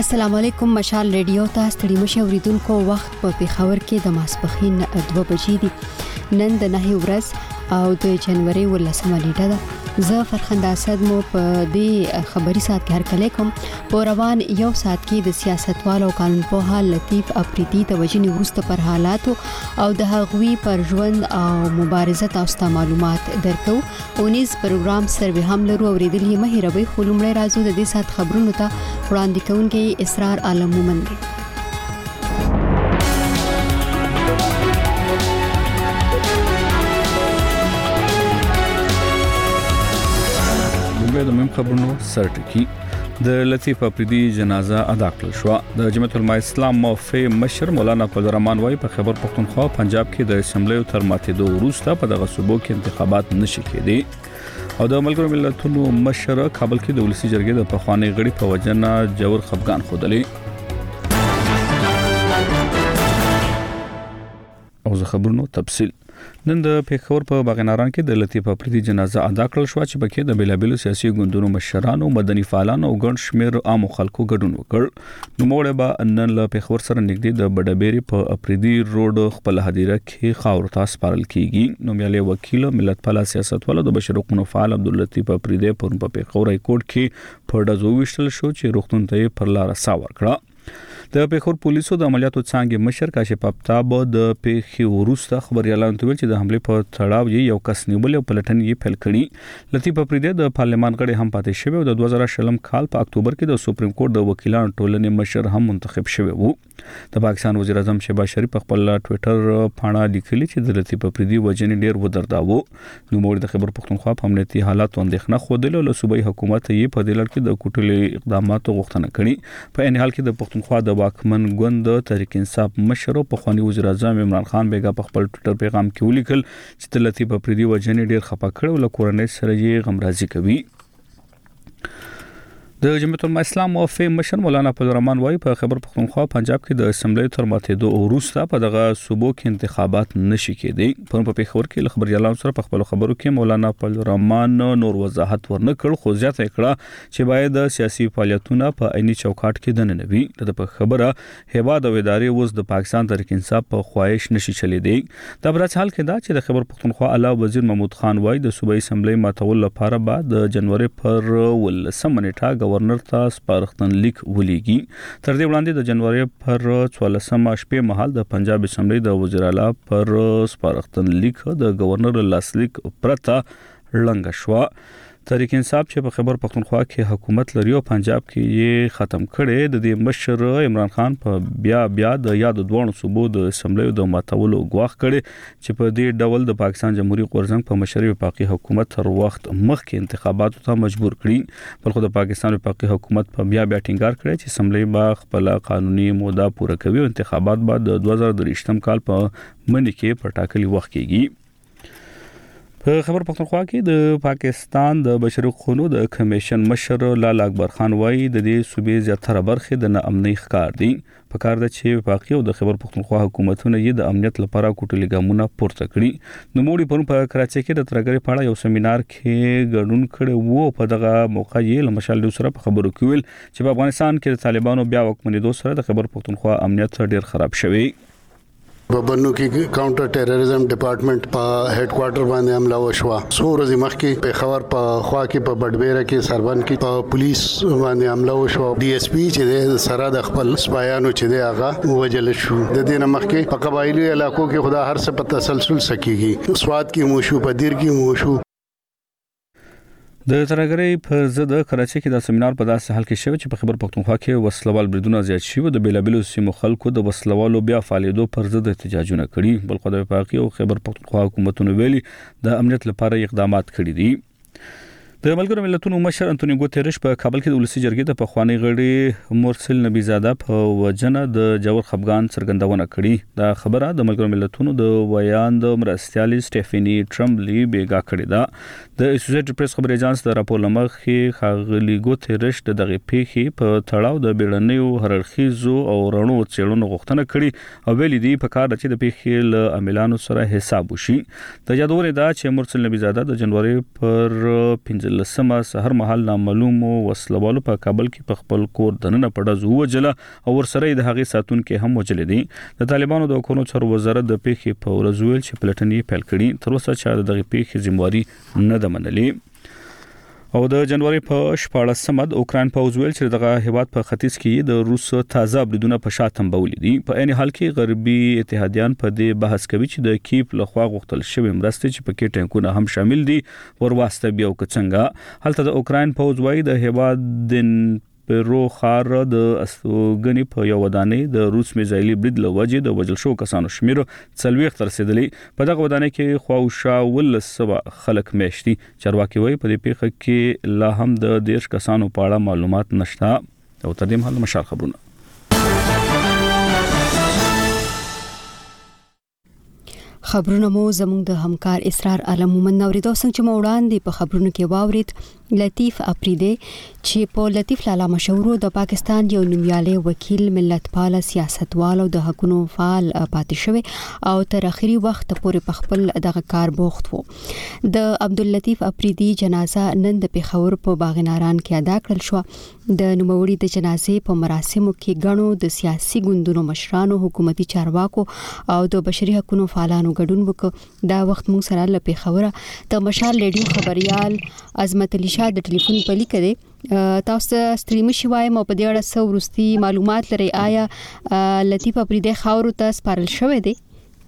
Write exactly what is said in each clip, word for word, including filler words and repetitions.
السلام علیکم. مشال ریډیو ته ستړي مشه اوریدونکو وخت په پیښور کې د ماسپخین دوه بجې دي. نن د نهي ورځ او د جنوري ولسمه نیټه ده. زه فرخنده اسد مو په دې خبري سات کې هر کله کوم. په روان یو سات کې د سیاستوالو او قانون په حال لطیف افریدي توجنی ورسته پر حالاتو او د هغوی پر ژوند او مبارزه تاسو معلومات درکو. اونیز پروګرام سروي هم لرو اوریدلې مهیروي خلومړی راځو د دې سات خبرونو ته وړاندې کوونکی اسرار عالم مومند. د مهم خبرونو سرټکی د لطیف افریدي جنازه ادا کړل شو. د جمعیت العلماء اسلام موفي مشر مولانا فضلرحمان وايي په خیبر پختونخوا پنجاب کې د اسمبلی تر ماتېدو وروسته په دغه صوبو کې انتخابات نشي کېدي او د ملګرو ملتونو مشر کابل کې د ولسی جرګې د پخوانی غړي په وجنه جوړ خفقان خودلې. او زه خبرونو تفصیل. نن د پیښور په باغناران کې د لطیف افریدي جنازه ادا کړل شو چې پکې د بیلابلو سیاسي ګوندونو مشرانو، مدني فعالانو او ګڼ شمېر عام خلکو ګډون وکړ. نو موږ به نن له پیښور سره نږدې د بډبيري په افریدي روډ خپل هدیره کې خاور تاس پارل کیږي. نو ملي وکیل ملت پالا سیاستوالو د بشر حقوقو فعال عبداللطیف افریدي په پیښور های کورټ کې په ډزو وشتل شو چې روغتون ته پر لار ساور کړه. د پیښور پولیسو د عملیاتو څانګې مشر کاشف افتاب د پیښې وروسته خبريالانو ته ویل چې د حمله په تړاو یې یو کس نیول او پلټن یې پیل کړي. لطیف افریدي د پارلمان غړي هم پاتې شوی او د دوه زره شلم کال په اکتوبر کې د سپریم کورټ د وکیلانو ټولنې مشر هم منتخب شوی وو. د پاکستان وزیر اعظم شهباز شریف خپل ټوئیټر پاڼه لیکلي چې د لطیف افریدي وجنې ډیر ودرداوه. نو موږ د خبر پختونخوا په امنیتي حالاتو اندېښنه خوده له صوبایي حکومت یې په دې لړ کې د کوټلې اقداماتو غوښتنه کړې. په ان حال کې د پختونخوا د واکمن ګوند تحریک انصاف مشر او پخوانی وزیر اعظم عمران خان بیګا په خپل ټوئیټر پیغام کې ولیکل چې د لطیف افریدي وجنې ډیر خپه کړ او له کورنۍ سره یې غمرازي کوي. د جمعیت العلماء اسلام موفي مشر مولانا فضلرحمان وايي په خیبر پختونخوا پنجاب کې د اسمبلی تر ماتېدو وروسته په دغه صوبو کې انتخابات نشي کېدی. په پیښور کې له خبريالانو سره په خپل خبرو کې مولانا فضلرحمان نور وضاحت ورنکړ خو زیاته کړه چې باید د سیاسي فعالیتونو په عیني چوکاټ کې دننه وي. د خبره هیواد او ادارې اوس د پاکستان تحریک انصاف په خواهش نشي چلیدي. د برعکس حال کې دا چې د خیبر پختونخوا اعلی وزیر محمود خان وايي د صوبایي اسمبلی ماتول لپاره بعد د جنوري پر ولسمه نیټه گورنر ته سپارښتن لیک ولېږي. تر دې وړاندې د جنوري پر څوارلسمه شپې مهال د پنجاب اسمبلی د وزیر اعلی پر سپارښتن لیک د گورنر لاسلیک پرته لنګ شو. تحریک انصاف چې په خیبر پختونخوا کې حکومت لري او پنجاب کې یې ختم کړي د دې مشر عمران خان په بیا بیا د یاد دوه صوبو د اسمبلی د ماتولو غواخ کړي چې په دې ډول د پاکستان جمهوریت غورځنګ په مشرۍ وفاقي حکومت تر وخت مخکې انتخاباتو ته مجبور کړي. بلخو د پاکستان وفاقي حکومت په بیا بیا ټینګار کړي چې اسمبلی به خپل قانوني موده پوره کوي او انتخابات به د دوه زره درویشتم کال په منځ کې په ټاکلي وخت کېږي. په خبر پختونخوا کې د پاکستان د بشري حقوقو د کمیشن مشر لالا اکبر خان وايي د دې صوبې زیاتره برخې د ناامنۍ ښکار دي. په کار ده چې وفاقي او د خبر پختونخوا حکومتونه یې د امنیت لپاره کوټلي ګامونه پورته کړي. نو موږ په په کراچۍ کې د ترګری پاړه یو سیمینار کې ګډون کړي وو. په دغه موقع یې لمشال سره په خبرو کې ویل چې په افغانستان کې د طالبانو بیا وکمنېدو سره د خبر پختونخوا امنیت ډیر خراب شوی. ببنو کې کاونټر ټیرریزم ډپارټمنټ په هډ کوارټر باندې حمله وشوه. څو ورځې مخکې په خبر په خوا کې په بډبيره کې سربن کې په پولیس باندې حمله وشوه. ډي اس پی چې د سره د خپل سپایانو چې د هغه وجل شو. د دې نه مخکې په قبایلی علاقو کې خدا هر څه په تسلسل سکیږي. سواد کې مو شو، په دیر کې مو شو. د ترګری پر ضد کراچۍ کې د سیمینار په داسې حال کې شوی چې په خبر پختونخوا کې وسلوال بریدونه زیات شوي. د بیلابلو سیمو خلکو د وسلوالو بیا فعالیتو پر ضد احتجاجونه کړي. بلخو د وفاقي او خبر پختونخوا حکومتونو ویلي د امنیت لپاره اقدامات کړي دي. د ملګرو ملتونو مشر انټونیو ګوتریش په کابل کې د ولسی جرګې د پخوانی غړي مرسل نبی زاده په وجنه د جوړ خفقان څرګندونه کړې. دا خبره د ملګرو ملتونو د ویاند مرستيالي سټيفني ټرمبلی بیګا کړې ده. د اسوسییټډ پریس خبري اژانس د راپور لمخې خاغلی ګوتریش د دغه پیښې په تړاو د بیړنیو هررخیزو او رڼو چېړنو غوښتنه کړې او ویلي دی په کار چې د پیښې له عاملانو سره حساب وشي. د یادونه ده چې مرسل نبی زاده د جنوري پر پنځه چې لسمه سحر مهال نامعلوم وسلوالو په کابل کې په خپل کور دننه پړز وجله او ورسره د هغې ساتونکو هم وجل دي. د طالبانو د حکومت چارو وزارت د پیښې په ورځ ویل چې پلټنې پیل کړي، تر اوسه چې د دغه پیښې ذمہواري نه ده منلې. او د جنوري په شپاړلسمه د اوکران پوځ ویل چې دغه هیواد په ختیځ کې د روس تازه بریدونه په شا تنبولې دي. په عین حال کې غربي اتحادیان په دې بحث کوي چې د کیف لخوا غوښتل شوی مرستې چې پکې ټانکونه هم شامل دي ورواستوي بیا وکڅنګه. هلته د اوکران پوځ وايي د هیواد د پرو خار د استوګنی په یو ودانې د روس میزایلی برید لوجه د وجل شو کسانو شمیر څلويخ تر رسیدلې. په دغه ودانې کې خواوشا ولسبه خلک میشتي. چارواکي وایي په دې پیښه کې لا هم د دیش کسانو په اړه معلومات نشته. او تر دې مهال مشال خبرونه خبرونه مو زموږ د همکار اسرار عالم مومن اوریدو څنګه چې مو وړاندې په خبرونو کې واورید لطیف اپریدی چې په لطیف لالا مشهور د پاکستان یو نومیاله وکیل ملت پال سیاستوال او د حقوقو فعال پاتې شوی او تر اخري وخت پورې په خپل دغه کار بوخت وو. د عبداللطیف اپریدی جنازه نن د پیښور په باغناران کې ادا کړل شو. د نوموړي د جنازې په مراسمو کې غنو د سیاسي ګوندونو مشرانو، حکومتي چارواکو او د بشري حقوقو فعالانو ګډون وکړ. دا وخت موږ سره له پیښور د مشال ریډیو خبريال عظمت علي شاه د ټلیفون په لیک دی. تاسو ستریمي شوای مو په دې اړه څو ورستي معلومات لري؟ آیا لطیف اپریدی خاور ته سپارل شوی دی؟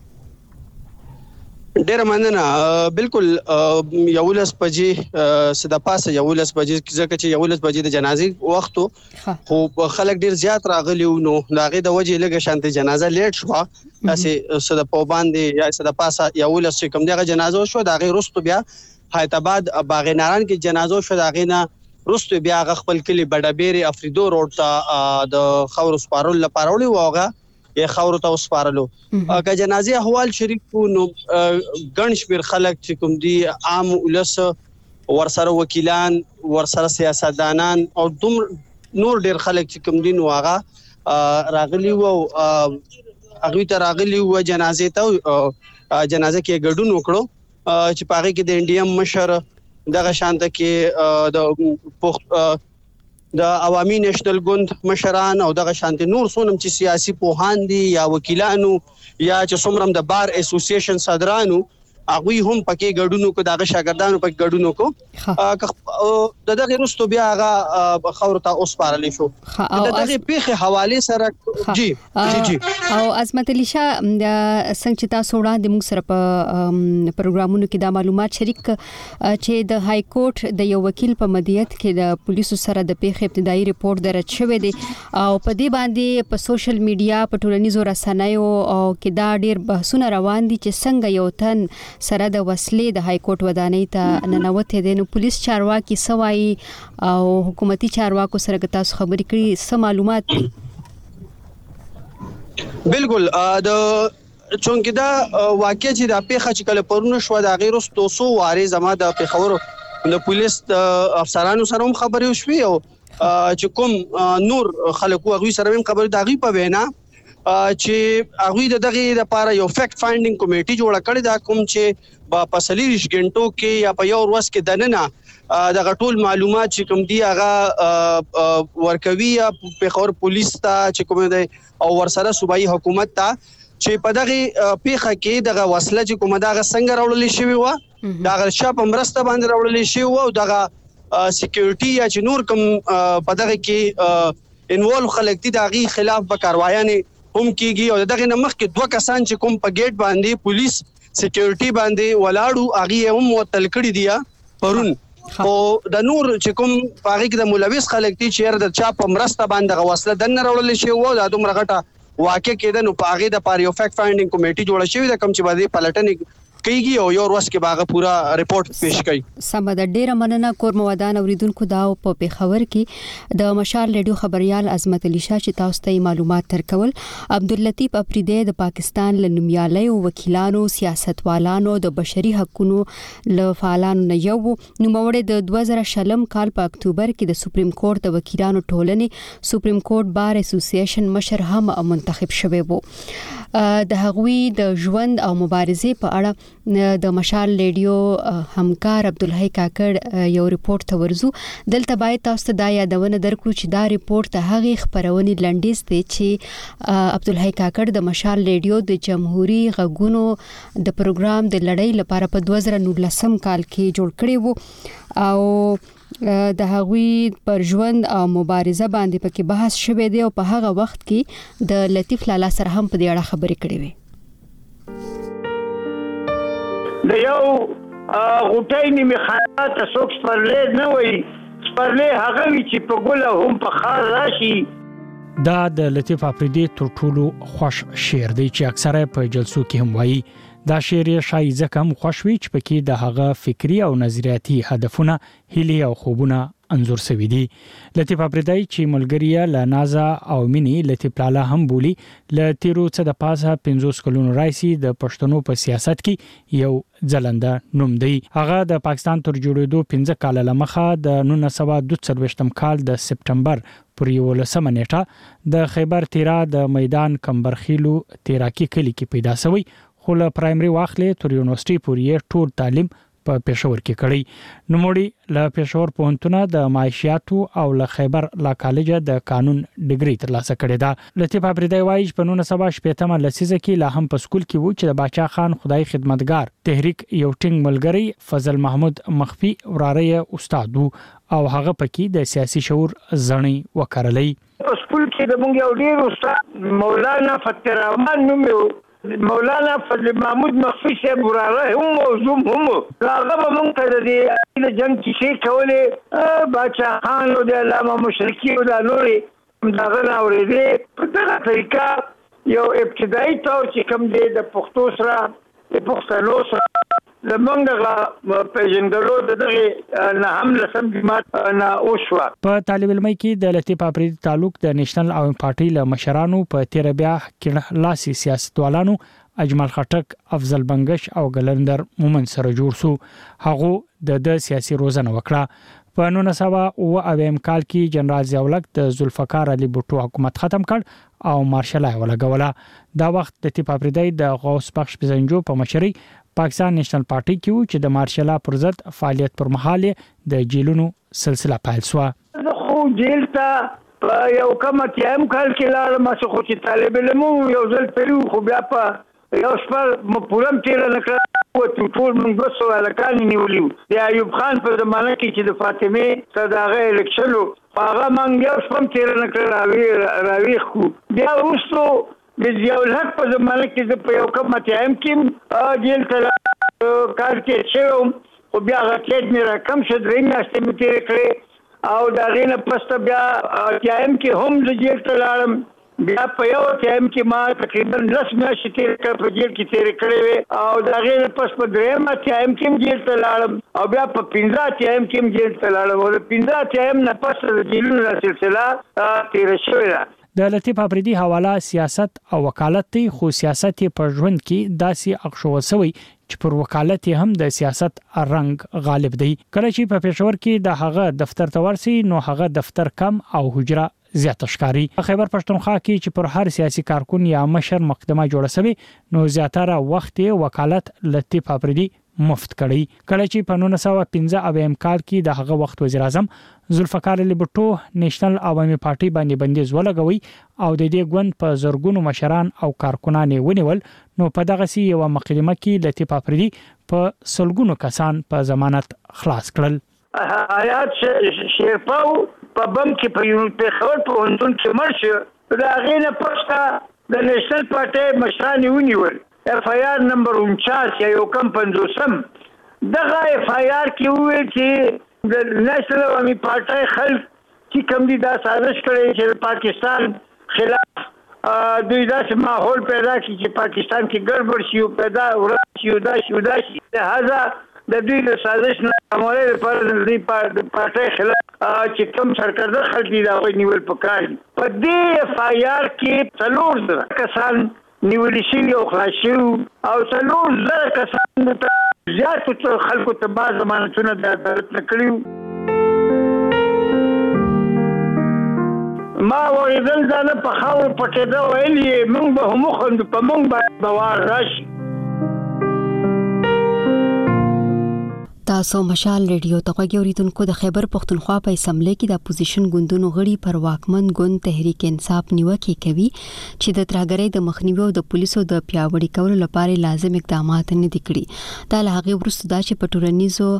ډیر مننه. بالکل یولس بجې صدا پاسه یولس بجې ځکه چې یولس بجې د جنازې وخت خو خلک ډیر زیات راغلی نو داغه د وجه لګه شانته جنازه لیټ شو. تاسو صدا په باندې یا صدا پاسه یولس چې کوم دغه جنازه شو داغه رستو بیا حیدرآباد باغناران کې جنازه شو. داغه نه رستو بیا خپل کلی بډابيري افریدو روډ ته د خور سپارل لپاره وړي وغه یا خور ته وسپارلو. که جنازي احوال شریک نو ګڼ شمیر خلک چې کوم دي عام ولس ورسره وکیلان ورسره سیاستدانان او دوم نور ډیر خلک چې کوم دي نو هغه راغلي وو هغه ته راغلي وو جنازې ته جنازه کې ګډون وکړو چې پاره کې د انډیم مشر دغه شانته کې د د عوامي نېشنل ګوند مشران او دغه شانتي نور سونم چې سیاسي پوهان دي یا وکیلانو یا چې څومره د بار اسوسییشن صدرانو هغه هم پکې ګډونو کو دغه شاګردانو پکې ګډونو کو د دغه رستو بیا هغه خور ته اوس پارلی شو. د دغه پیښه حواله سره جی جی جی او عظمت علي شاه څنګه چې تاسو وړاندې موږ سره په پروګرامونو کې دا معلومات شریک چې د های کورټ د یو وکیل په مدیریت کې د پولیسو سره د پیښې ابتدایي ریپورت درج شوی دی او په دې باندې په سوشل میډیا په ټولنیزو رسنیو او کې دا ډیر بحثونه روان دي چې څنګه یو تن سره د وسلې د های کورټ ودانۍ ته ننوتې دي. نو پولیس چارواکي سوای او حکومتي چارواکو سره تاسو خبرې کړي څه معلومات دي؟ بالکل د چونکه دا واقع چې د پیښه چې کله پرونه شو د غیر توسو واره زما د پیښور د پولیس افسرانو سره هم خبرې وشوي او چې کوم نور خلکو هغه سره هم خبرې داغي په وینا چې هغه د دغه لپاره یو فیکټ فایندینګ کمیټي جوړه کړې دا کوم چې په پسلیش غنټو کې یا په یو ورځ کې دننه د غټول معلومات چې کوم دی هغه ورکوي په خور پولیس ته چې کوم دی او ورسره صوبایي حکومت ته چې په دغه پیښه کې دغه وسله چې کوم دغه څنګه راوړل شوی و دغه شپ مرسته باندې راوړل شوی و او دغه سکیورټي یا چې نور کوم په دغه کې انوالو خلک دي دغه خلاف به کاروایانه هم کیږي او دغه نمخ کې دوه کسان چې کوم په گیټ باندې پولیس سکیورټي باندې ولاړو هغه هم وتل کړی دی پرون او د نور چې کوم پاره کې د ملوث خلک دي چې د چا په مرسته باندې غوسله دن راولل شي وو د دومره غټه واقع کېده نو په هغه د پاره یو فیکټ فایندینګ کمیټي جوړه شوې ده کوم چې باندې پلټنې کیږي او یو ورځ کې باغه پورا ریپورت پیش کړي. سم د ډیره مننه کور مودان اوریدونکو دا په پیښور کې د مشال ریډیو خبريال عظمت علي شاه چې تاسو ته معلومات ترکول. عبداللطیف اپریدی د پاکستان لنمیاله وکیلانو سیاستوالانو د بشري حقوقو له فعالانو نه یو نو موړ د دوه زره شلم کال په اکتوبر کې د سپریم کورټ د وکیلانو ټولنې سپریم کورټ بار اسوسییشن مشر هم منتخب شوی وو. د هغوی د ژوند او مبارزې په اړه د مشال ریډیو همکار عبدالحی کاکړ یو ریپورت ته ورزو. دلته باید تاسو ته دا یادونه درکړو چې دا ریپورت د هغې خبرونې لنډیز دی چې عبدالحی کاکړ د مشال ریډیو د جمهوریت غږونو د پروګرام د لړۍ لپاره په دوه زره نولسم کال کې جوړ کړی وو او د هغوی پر ژوند او مبارزه باندې پکې بحث شوی دی او په هغه وخت کې د لطیف لالا سره هم په دې اړه خبرې کړې وې. د یو غوټۍ نیمه خیرات څوک سپرلې نه وایي، سپرلې هغه وي چې په ګله هم په خار راشي. دا د لطیف افریدي تر ټولو خوش شعر دی چې اکثره په جلسو کې هم وایي. دا شعر یې شایي ځکه هم خوښ وي چې پکې د هغه فکری او نظریاتي هدفونه، هیلې او خوبونه انځور شوي دي. لطیف افریدي چې ملګری له نازا او مینې لطیف لالا هم بولی، له تیرو څه د پاسه پنځوس کلونو راځي د پښتنو په سیاست کې یو ځلنده نوم دی. هغه د پاکستان تر جوړېدو پنځه کال لمخه د نولس سوه دوه څلوېښتم کال د سپټمبر پر یولسمه نیټه د خیبر تیرا د میدان کمبرخیلو تیراکی کلی کې پیدا شوی، خو له پرایمري واخلې تر یونیورسيټي پورې ټول تعلیم په پېښور کې کړی. نوموړي له پېښور پوهنتون د معاشياتو او له خیبر لا کالج د قانون ډیګري ترلاسه کړې ده. لطیف افریدي وایي په نولس سوه شپږم لسیزه کې لا هم په سکول کې و چې د باچا خان خدای خدمتګار تحریک یو ټینګ ملګری فضل محمود مخفي وراره استاد وو او هغه پکې د سیاسي شعور زړی وکړلې. په سکول کې د مونږ یو ډیر استاد مولانا فتح الرحمن نوم مولانا فضل محمود مخفي صاحب وراره هم موضوع هم هغه به مونږ ته د دې جنګ کیسې کولې، باچا خان او د علامه مشرقي او د نورې دغه نه اورېدې. په دغه طریقه یو ابتدایي طور چې کوم دی د پښتو سره د پښتنو سره زمونږ دغه پیژندلو د دغه نه هم لسم جماعت نه وشوه. په طالب علمي کې د لطیف افریدي تعلق د نېشنل او پارټي له مشرانو په تیر بیا کې لاسي سیاستوالانو اجمل خټک، افضل بنگش او ګلندر مومن سره جوړ شو. هغه د د سیاسي روزنه وکړه. په نولس سوه اوه اویم کال کې جنرال ضیاءالحق د ذوالفقار علي بوټو حکومت ختم کړ او مارشلای ولګوله. دا وخت د لطیف افریدي د غوث بخش پزنجو په مشرۍ پاکستان نېشنل پارټي کې و چې د مارشلا پر ضد فعالیت پر مهال د جیلونو سلسله پیل شو. خو جیل ته یو کومه تیم کال کې لاړم چې خو چې طالب علم یو ځل پرو خو بیا په یو شپه مپورم تیر نه کړ او ټول موږ وسو الکان نیولیو. د ایوب خان په زمانه کې چې د فاطمه صداغه الیکشن هغه موږ یو شپه تیر نه کړ راوي راوي خو بیا وروسته د ضیاءالحق په زمانه کې په یو کومه تیم کې جیل ته کار کې شوم خو بیا غټ نه رقم شو درې میاشتې مې تیر کړې او دا غینه پسته بیا تیم کې هم د جیل ته لاړم. بیا په یو ټایم کې ما تقریبا لس میاشتې تیر کړ په جیل کې تیر کړې وې او دا غیر پس په درېیم ټایم کې جیل ته لاړم او بیا په پنځه ټایم کې جیل ته لاړم او د پنځه ټایم نه پس د جیلونو سلسله تیر شوې ده. د لطیف افریدي حواله سیاست او وکالت دی، خو سیاست په ژوند کې داسې اخښول شوی چې پر وکالت هم د سیاست رنګ غالب دی. کله چې په پېښور کې د هغه دفتر ته ورسي نو هغه دفتر کم او حجره زیات ښکاری. په خیبر پښتونخوا کې چې پر هر سیاسي کارکون یا مشر مقدمه جوړه شوی نو زیاتره وخت وکالت لطیف افریدي مفت کړی. کله چې په نولس سوه پنځه اویم کال کې د هغه وخت وزیر اعظم ذوالفقار علي بوټو نېشنل عوامي پارټي باندې بندیز ولګوي او د دې ګوند په زرګونو مشران او کارکونان ونیول نو په دغه سی یو مقدمه کې لطیف افریدي په سلګونو کسان په ضمانت خلاص کړل. آیات شیرپاو په بم کې په یو پېښور په هندون کې مرشه دا غینه پښتا د نېشنل پارټي مشران ونیول. اف آی آر نمبر انچاس یا یو کم پنځوسم دغه اف آی آر کې وویل چې د نېشنل عوامي پارټي خلک چې کوم دي دا سازش کړي چې پاکستان خلاف دوی داسې ماحول پیدا کړي چې پاکستان کې ګډوډ شي او پیدا ورشي او دا شي دا شي لہذا د دوی د سازش نه عمله لپاره د دوی پارټي خلاف چې کوم سرکرده خلک دي دا ونیول پکار. په دې اف آی آر کې څلور زره کسان نیول شي او خلاص شي او څلور زره کسان ته زیاتو خلکو ته بعض ضمانتونه د عدالت نه کړیو. ما ورېدل دا نه په خاورو پټېده ویل یې موږ به هم وخندو په موږ باندې به وار راشي. تاسو مشال ریډیو ته غوږی اوریدونکو د خیبر پښتونخوا په اسمبلی کې د اپوزیشن ګوندونو غړي پر واکمن ګوند تحریک انصاف نیوکه کوي چې د ترهګرۍ د مخنیوي او د پولیسو د پیاوړي کولو لپاره لازم اقدامات نه دي کړي. دا له هغه وروسته دا چې په ټولنیزو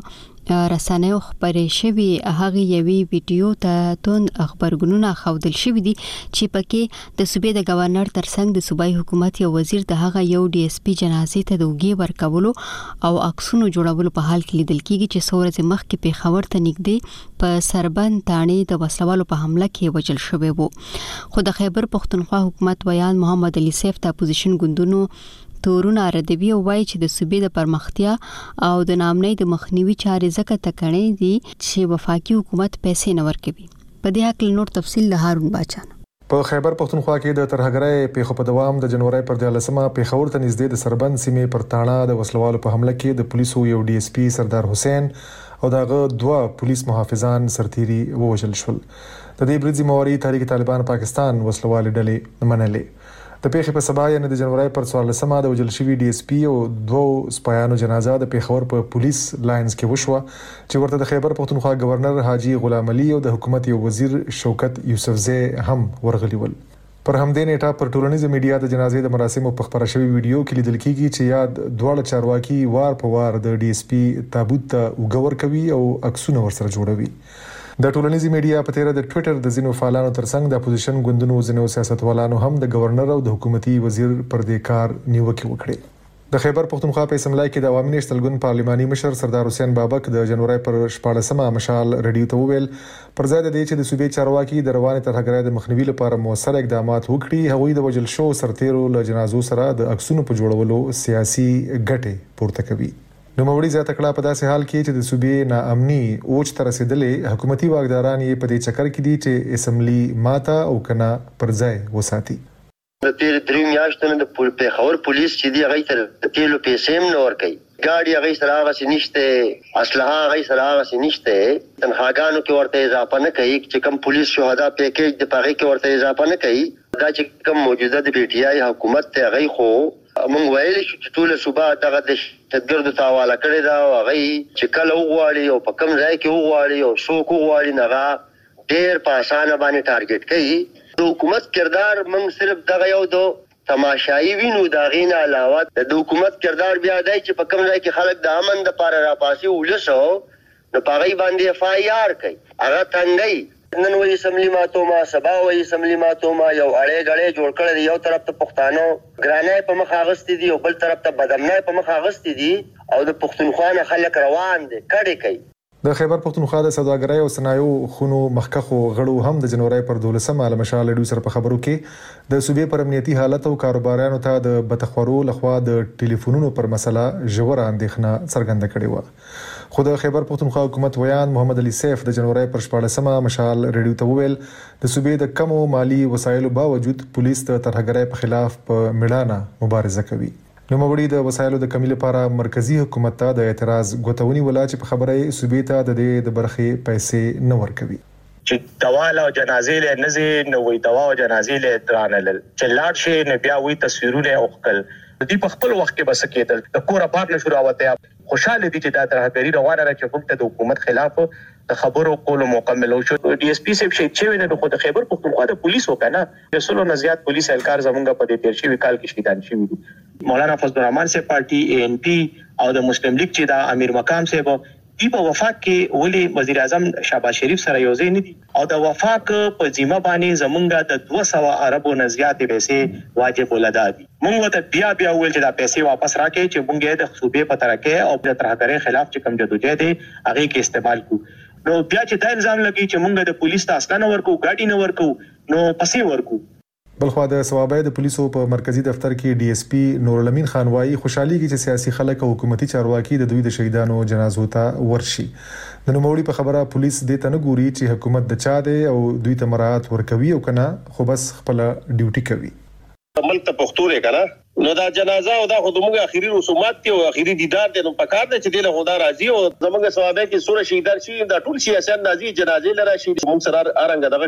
رسنیو خبرې شوي هغه یوي ویډیو ته تون خبرګونونه خودل شوي دي چې پکې د صوبې د گورنر ترڅنګ د صوبایي حکومت یو وزیر د هغه یو ډي اس پی جنازې ته د وګي ورکولو او عکسونو جوړولو په حال کې لیدل کیږي چې څو ورځې مخکې پیښور ته نږدې په سربند تاڼې د وسلوالو په حمله کې وژل شوی وو. خو د خیبر پښتونخوا حکومت ویان محمد علي سیف د اپوزیشن ګوندونو تورونه ردوي او وایي چې د صوبې د پرمختیا او د نامنۍ د مخنیوي چارې زکه تکړې دي چې وفاقي حکومت پیسې نه ورکوي. په دې حق له نور تفصیل له هارون باچا. په خیبر پښتونخوا کې د ترهګرۍ پیښو په دوام د جنوري پر دیارلسمه پیښور ته نږدې د سربند سیمې پر تاڼه د وسلوالو په حمله کې د پولیسو یو ډي اس پی سردار حسین او دغه دوه پولیس محافظان سرتيري ووژل شول. د دې برید ذمہواری تحریک طالبان پاکستان وسلوال ډلې منلې. د پیښې په سبا یعنی د جنوري پر څوارلسمه د وژل شوی ډي اس پی او دوه سپایانو جنازه د پیښور په پولیس لاینز کې وشوه چې ورته د خیبر پښتونخوا گورنر حاجی غلام علي او د حکومت یو وزیر شوکت یوسفزی هم ورغلي ول. پر همدې نیټه پر ټولنیزه میډیا د جنازې د مراسمو په خبره شوی ویډیو کې لیدل کیږي چې یاد دواړه چارواکي وار په وار د ډي اس پی تابوت ته وګور کوي او عکسونه ورسره جوړوي. د ټولنیزه میډیا په تیره د ټوئیټر د زینو فعالانو ترڅنګ د اپوزیشن ګوندونو زینو سیاستوالانو هم د گورنر او د حکومتي وزیر پر دې کار نیوکه وکړه. د خیبر پښتونخوا په اسمبلی کې د عوامي نشتل ګوند پارلماني مشر سردار حسین بابک د جنوري پر شپږمه مشال ریډیو ته وویل پر ځای د دې چې د صوبې چارواکي د رواني ترهګرۍ د مخنیوي لپاره موثر اقدامات وکړي هغوی د وجل شو سرتیرو له جنازو سره د عکسونو په جوړولو سیاسي ګټه پورته کوي. نو موري زیاته کړه په داسې حال کې چې د صوبې ناامني اوج تر رسیدلې حکومتي واکداران یې په دې چکر کې دي چې اسمبلی ماته او کنا پر ځای وساتي. د تیر درې میاشتو نه د پیښور پولیس چې دی هغه تر تیلو پیسې هم نه ورکوي. ګاډي هغه سره هغه نشته، اسلحه هغه سره هغه نشته، تنخواګانو کې ورته اضافه نه کوي چې کوم پولیس شهدا پیکیج د پاره کې ورته اضافه نه کوي. دا چې کوم موجوده د پی ټی آی حکومت ته هغه خو موږ ویل چې ټول صوبه دغه د تدګردو تاواله کړی دا هغه چې کله وغواړي او په کوم ځای کې وغواړي او څوک وغواړي نه ډېر په اسانه باندې ټارګټ کوي. د حکومت کردار موږ صرف دغه یو دو تماشایي وینو دا غین علاوه د حکومت کردار بیا دی چې په کوم ځای کې خلک د امن د لپاره راپاسي ولسو نو پاغي باندې اف آی آر کوي هغه تنګي نن وې اسمبلی ماتوما سبا وې اسمبلی ماتوما یو اړې غړې جوړ کړل یو طرف ته پښتانو ګرانه په مخ اغستې دي او بل طرف ته بدامنه په مخ اغستې دي او د پښتونخوا نه خلک روان دي کډې کوي. د خیبر پښتونخوا د سوداګرۍ او صنایعو خونو مخکخو غړو هم د جنوري پر دولسمه علامه شاه لډو سره په خبرو کې د صوبې پر امنیتي حالت او کاروبارانو ته د بتخورو لخوا د ټلیفونونو پر مسله ژوره اندېښنه څرګنده کړې و. خو د خیبر پښتونخوا حکومت ویان محمد علي سیف د جنوري پر شپږمه مشال ریډیو ته وویل د صوبې د کمو مالی وسایلو باوجود پولیس د ترهګرۍ په خلاف په میړانه مبارزه کوي. نو موري د وسایلو د کمی لپاره مرکزی حکومت ته د اعتراض غوتونی ولا چې په خبره صوبې ته د دې د برخې پیسې نه ورکوي. چې دواله او جنازې له نزي نو وي دوا او جنازې له درانل چې لاړ شي نه بیا وي تصویرونه اوخل د په خپل وخت کې بس کېدل د کوره بار نه شروع راوته خوشاله دي چې دا ترهګری روانه را چې موږ ته د حکومت خلاف د خبرو کولو مکمل شو. ډي اس پی سیب شي چې نه خو د خیبر پښتونخوا د پولیسو کنه د سلو نزيات پولیس اهلکار زمونږ په دې تیر شي وکال کې شهیدان شوي دي. مولانا فضل الرحمن سے پارٹی اے این پی او د مسلم لیگ چې دا امیر مقام سے دی په وفاق کې ولی وزیر اعظم شهباز شریف سره یوځای نه دي او د وفاق په ذمہ باندې زمونږ د دوه سوه اربو نه زیاتې پیسې واجب الادا دي. موږ ته بیا بیا ویل چې دا پیسې واپس راکړي چې موږ د صوبې په ترکه او د ترهګرۍ خلاف چې کوم جدوجہد دی هغه کې استعمال کو. نو بیا چې دا الزام لګي چې موږ د پولیس ته اسنه ورکو ګاډي نه ورکو نو پسې ورکو. بلخوا د ثوابای د پولیسو په مرکزی دفتر کې ډي اس پی نور الامین خان وايي خوشحالي کې چې سیاسي خلک او حکومتي چارواکي د دوی د شهیدانو جنازو ته ورشي. د نوموړي په خبره پولیس دې ته نه ګوري چې حکومت د چا دی او دوی ته مراعات ورکوي او کنه خو بس خپل ډیوټي کوي. ملک ته پښتو لري نو دا جنازه او دا خودموږ اخیری رسومات ته او اخیری دیدار ته نو پکار دي چې دله خدا راضي او زموږ ثوابای کې سور شهیدان شي دا ټول سیاسيان نازي جنازې لرا شي موږ سره ارنګ دغه کی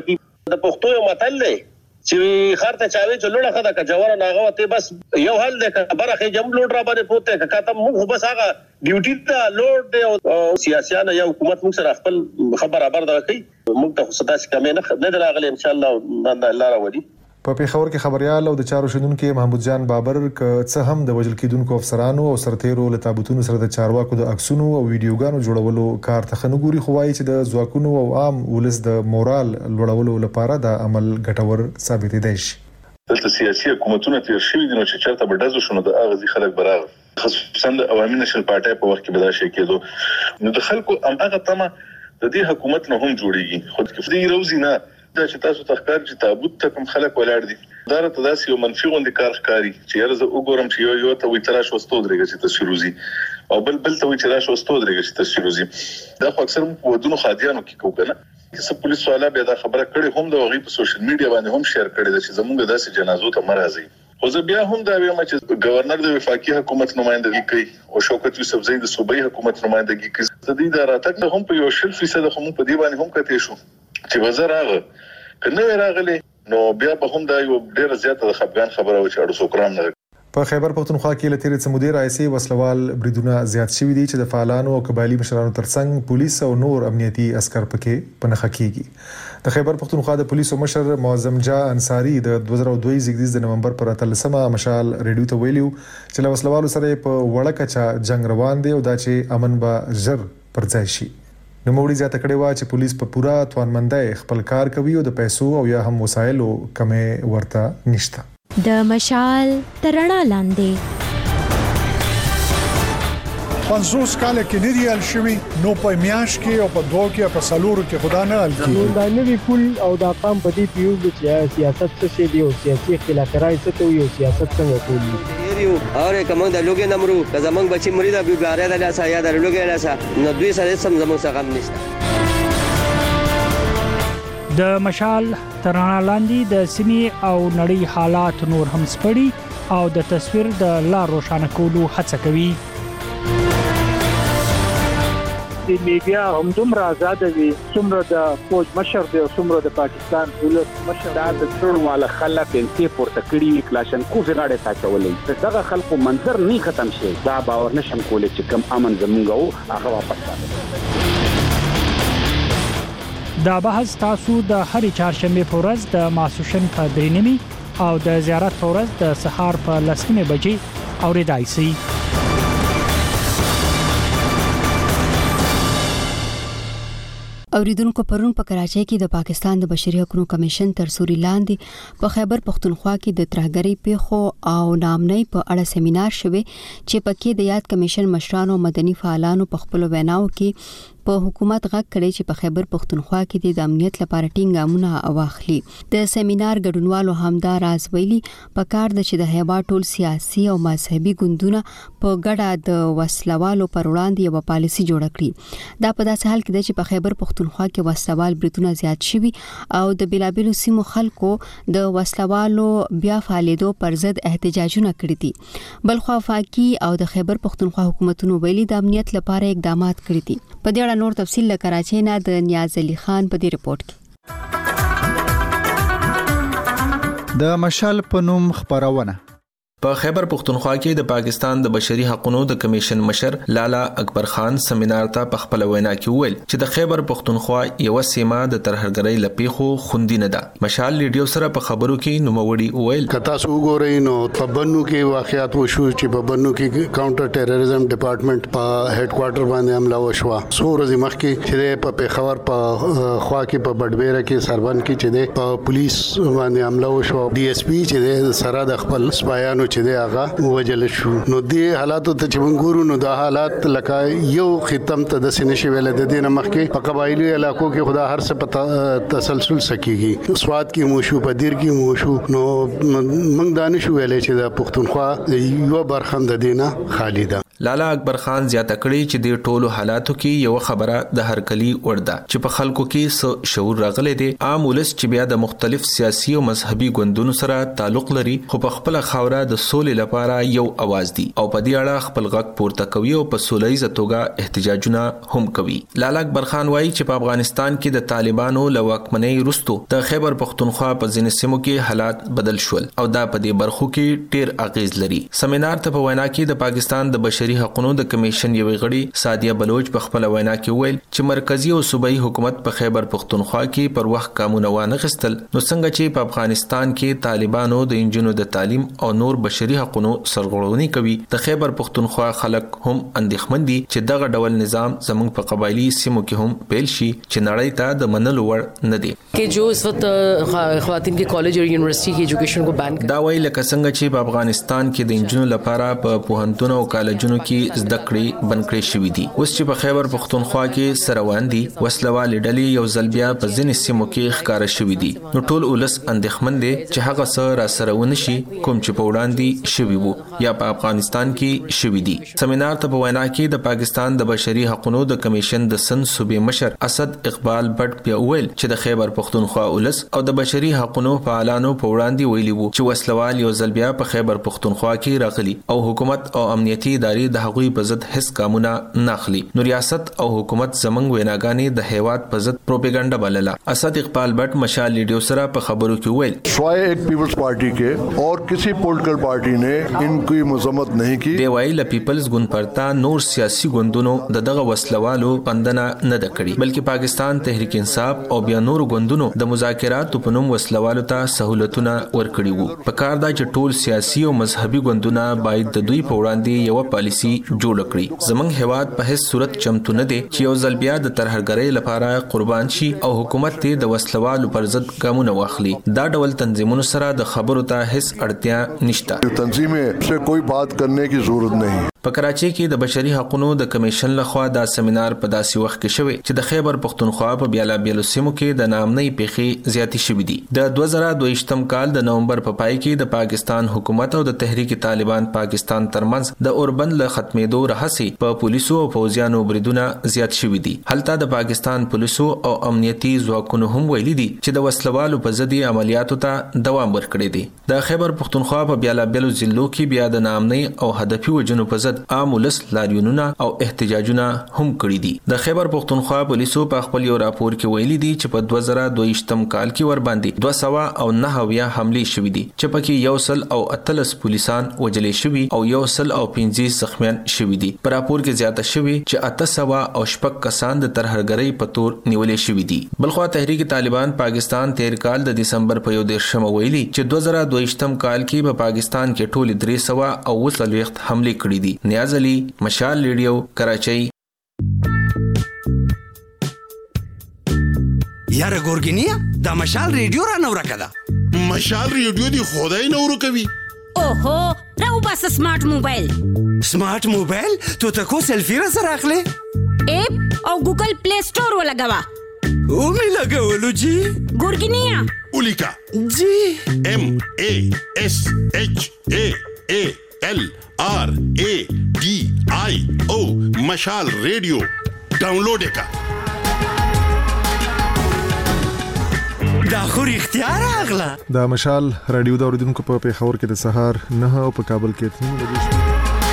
د پښتو یو متل دی چې خارته چاوي چې لوړه خدا کا جوړه ناغه ته بس یو حل ده برخه جم لوډ را باندې پوته کا ته موږ بس هغه ډیوټي ته لوډ دی او سیاسيانه یا حکومت موږ سره خپل خبر خبر دا کوي موږ ته ستاسو کمه نه نه راغلی ان شاء الله الله راوړي په پیښور کې خبريال او د چارو شندونکو محمود جان بابر ک څه هم د وجل کیدونکو افسرانو او سرتیرو له تابوتونو سره د چارواکو د عکسونو او ویډیوګانو جوړولو کار ته خنګوري خوای چې د ځواکونو او عام ولس د مورال لوړولو لپاره د عمل ګټور ثابت دي شي. دلته سیاسي حکومتونه تیر شوي دي نو چې چرته بډازو شنو د اغازي خلک براغ خصوصا د عوامي نشل پارټي په وخت کې بدا شي کېدو نو د خلکو ام هغه تمه د دې حکومت نه هم جوړيږي خود کې دې روزي نه دا چې تاسو تخکار چې تابوت ته کوم خلک ولاړ دي دا راته داسې یو منفي غوندې کار ښکاري چې یاره زه وګورم چې یو یو ته وایي ته راشه وستو درېږه چې تصویر وځي او بل بل ته وایي چې راشه وستو درېږه چې تصویر وځي دا خو اکثر موږ په ودونو خادیانو کې کوو که نه څه پولیس والا بیا دا خبره کړې هم د هغوی په سوشل میډیا باندې هم شیر کړې ده چې زموږ داسې جنازو ته مه راځئ خو زه بیا هم دا وایم چې ګورنر د وفاقي حکومت نمایندګي کوي او شوکت یوسف زئی د صوبایي حکومت نمایندګي کوي د دې د راتګ نه هم په یو شل فیصد خو موږ په دې باندې هم کتې شو چې وزیر راغی کنه راغلی نو بیا به هم دا یو ډیر زیاته د خپګان خبره و چې اړو سوکرام نه په خیبر پختونخوا کې لتیرې سمودي رئیسي وسلوال بریدونه زیات شوي دي چې د فعالانو او قبایلی مشرانو ترڅنګ پولیس او نور امنیتي عسكر پکې پنهخه کیږي د خیبر پختونخوا د پولیسو مشر معظم جا انصاری د دوه زره دوه زیږدیز د نومبر پر اتلسمه مشال ریډیو ته ویلو چې له وسلوالو سره په وړه کچا جنگ روان دي او دا چې امن به ژر پر ځای شي نو موږ زیاته کړې و چې پولیس په پورا توانمندۍ خپل کار کوي او د پیسو او یا هم وسایلو کمې ورته نشته د مشال ترنا لاندې پنځوس کال کې نه دی ال شوی نو په میاش کې او په دوه کې په سالورو کې خدا نه ال کیږي دا نوی پول او دا قام په دې پیو چې سیاست څه شي دی او سیاسي اختلافات څه ته یو سیاست څنګه کوي یو اور کوم د لوګي نمرو که زمنګ بچی مریدا بیګاره د لاسه یا د لوګي لاسه نو دوی سره سم زموږ څخه غم نشته د مشال ترنا لاندې د سیمې او نړۍ حالات نور هم سپړي او د تصویر د لار روښانه کولو هڅه کوي د میډیا هم دومره آزاد وي څومره د فوج مشر دی او څومره د پاکستان ولس مشر دا د ټول والا خلک انتي پورته کړی کلاشن کو زغاړه تاچولې دغه خلکو منظر نه ختم شي دا باور نشم کولای چې کم امن زمونږ هغه واپس راځي دا بحث تاسو د هرې چهارشنبه په ورځ د ماسوشن په درینمي او د زیارت په ورځ د سهار په لسمه بجې اوریدای شئ اوریدونکو پرون په کراچۍ کې د پاکستان د بشري حقوقو کمیشن تر سوري لاندې په خیبر پختونخوا کې د ترهګرۍ پیښو او نامنۍ په اړه سیمینار شوه چې پکې د یاد کمیشن مشرانو مدني فعالانو په خپل ویناو کې په حکومت غږ کړی چې په خیبر پختونخوا کې د امنیت لپاره ټینګ ګامونه واخلي د سیمینار ګډونوالو همدا راز ویلي په کار د چې د هیوا ټول سیاسي او مذهبي ګوندونه په ګډه د وسلوالو پر وړاندې یو پالیسي جوړ کړي دا په داسې حال کې د چې په خیبر پختونخوا کې وسلوال بریدونه زیات شوي او د بیلابیلو سیمو خلکو د وسلوالو بیا فعالیدو پر ضد احتجاجونه کړي دي بلخو وفاقي او د خیبر پختونخوا حکومتونو ویلي د امنیت لپاره اقدامات کړي دي په دې اړه نور تفصیل له کراچۍ نه د نیاز علي خان په دې رپورت کې د مشال په نوم خبرونه په خیبر پختونخوا کې د پاکستان د بشري حقوقو د کمیشن مشر لالا اکبر خان سیمینار ته په خپل وینا کې ویل چې د خیبر پختونخوا یو سیمه د ترهګرۍ لپیخو خوندې نه ده مشال لیډیو سره په خبرو کې نوموړي ویل کتا سو ګورئ نو په بنو کې واقعیات وشو چې په بنو کې کاونټر ټیرریزم ډپارټمنټ په هډ کوارټر باندې حمله وشو سو ورځې مخکې چې په پیښور په خوا کې په بډبیره کې سربن کې چې په پولیس باندې حمله وشو ډي اس پی چې سره د خپل سپایانو چې دی هغه وجل شو نو دې حالاتو ته چې موږ ګورو نو دا حالات لکه یو ختم ته د سینشي ویل د دې نمخ کې په قبایلی علاقو کې خدا هر څه تسلسل سکیږي سواد کې موشو په دیر کې موشو نو موږ دانش ویلې چې د پښتونخوا یو برخند دینه خالي ده لالا اکبر خان زیاته کړی چې د ټولو حالاتو کې یو خبره د هرکلی ورده چې په خلکو کې څه شعور راغلی دی. عام ولس چې بیا د مختلف سیاسي او مذهبي ګوندونو سره تعلق لري خو په خپل خاوره د سولې لپاره یو आवाज دی او په دې اړه خپل غږ پورته کوي او په سولهییزه توګه احتجاجونه هم کوي. لالا اکبر خان وایي چې په افغانستان کې د طالبانو له واکمنۍ وروسته د خیبر پختونخوا په ځینو سیمو کې حالات بدل شول او دا په دې برخو کې ډیر اغیز لري. سیمینار ته په وینا کې د پاکستان د بشري حقوقو د کمیشن یو غړي سادیه بلوچ په خپل وینا کې ویل چې مرکزی او صوبایي حکومت په خیبر پختونخوا کې پر وخت قانون وانه غستل نو څنګه چې په افغانستان کې طالبانو د انجونو د تعلیم او نور بشري حقوقو سرغړونې کوي د خیبر پختونخوا خلک هم اندېښمن دي چې دغه ډول نظام زموږ په قبایلی سیمو کې هم پیل شي چې نړۍ ته د منلو وړ نه دي. कि जो इस वक्त ख़वातीन के कॉलेज और यूनिवर्सिटी की एजुकेशन को ban دا وایي لکه څنګه چې په افغانستان کې د انجونو لپاره په پوهنتونو او کالجونو کې زده کړې بند کړې شوې دي. اوس چې په خیبر پختونخوا کې سروان دي وسلوال ډلې یو ځل بیا په ځینې سیمو کې ښکار شوې دي نو ټول ولس اندېښمن دي چې هغه څه را سره ونشي کوم چې په وړاندې شوي وو یا په افغانستان کې شوي دي. سیمینار ته په وینا کې د پاکستان د بشري حقوقو د کمیشن د سن صوبې مشر اسد اقبال بټ بیا ویل چې د خیبر پختونخوا ولس او د بشري حقوقو فعالانو په وړاندې ویلي وو چې وسلوال یو ځل بیا په خیبر پختونخوا کې راغلي او حکومت او امنیتي ادارې د هغوی په ضد هیڅ ګامونه نه اخلي. نو ریاست او حکومت زمنګ ویناګانې د هیواد په ضد پروپاګاندا بلله. اسد اقبال بټ مشال لیډیو سره په خبرو کې ویل سوائے ایک پیپلز پارٹی کے اور کسی پولیټیکل پارٹی نے ان کی مذمت نہیں کی. دی وایي ل پیپلز ګوند پرتا نور سیاسي ګوندونو د دغه وسلوالو بندنه نه د کړی بلکې پاکستان تحریک انصاف او بیا نور ګوندونو د مذاکرات په نوم وسلوالو ته سہولتونه ورکړي وو. په کار دا چې ټول سیاسي او مذهبي ګوندونه باید د دوی په وړاندې یو پالیسی جوړ کړي. زمنګ هیواد په هیڅ صورت چمتو نه دی چې یو ځل بیا د ترهګرۍ لپاره قربان شي او حکومت ته د وسلوالو پر ضد ګامونه واخلي. دا ډول تنظیمونو سره د خبرو ته هیڅ اړتیا نشته. تنظیمې سے کوئی بات کرنے کی ضرورت نہیں. په کراچۍ کې د بشري حقوقو د کمیشن لخوا دا سیمینار په داسې وخت کې شوی چې د خیبر پختونخوا په بیلا بیلو سیمو کې د نامنۍ پیښې زیاتې شوې دي. د دوه زره دوه کال د نومبر په پای کې د پاکستان حکومت او د تحریک طالبان پاکستان ترمنځ د اوربند له ختمېدو راهسي په پولیسو او پوځیانو بریدونه زیات شوي دي. هلته د پاکستان پولیسو او امنیتي ځواکونو هم ویلي دي چې د وسلوالو په ضد عملیاتو ته دوام ورکړی دی. د خیبر پختونخوا په بیلا بیلو ضلعو کې بیا د نامنۍ او هدفي وجنو په ضد عام ولس لاریونونه او احتجاجونه هم کړی دي. د خیبر پختونخوا پولیسو په خپل یو راپور کې ویلي دي چې په دوه زره دوه کال کې ور باندې دوه سوه او نهه اویا حملې شوې دي چې پکې یو سل او اتلس پولیسان وجلې شوي او یو سل او پنځه زخمیان شوي دي. په راپور کې زیاته شوي چې اته سوه او شپږ کسان د ترهګرۍ په تور نیولې شوي دي. بلخوا تحریک طالبان پاکستان تیر کال د دسمبر په یو دیرشمه ویلي چې دوه زره دوه کال کې په پاکستان کې ټول درې سوه او اووه څلوېښت حملې کړې دي. نیاز علي مشال ریډیو کراچۍ. یاره ګورګینیا دا مشال ریډیو را نور کړه. مشال ریډیو دی خدای نور کوي. اوهو راو بس سمارټ موبایل. سمارټ موبایل تو تکو سیلفی را سره اخلي اپ او ګوګل پلی سٹور ولګوا. او می لګولو جی ګورګینیا اولیکا جی ام ا اس اچ ا ا L R A D I O Mashaal radio download का دا خو اختیار اغلا. دا مشال رادیو دا اوریدونکو په پیښور کې د سهار نه او په کابل کې تنو بجې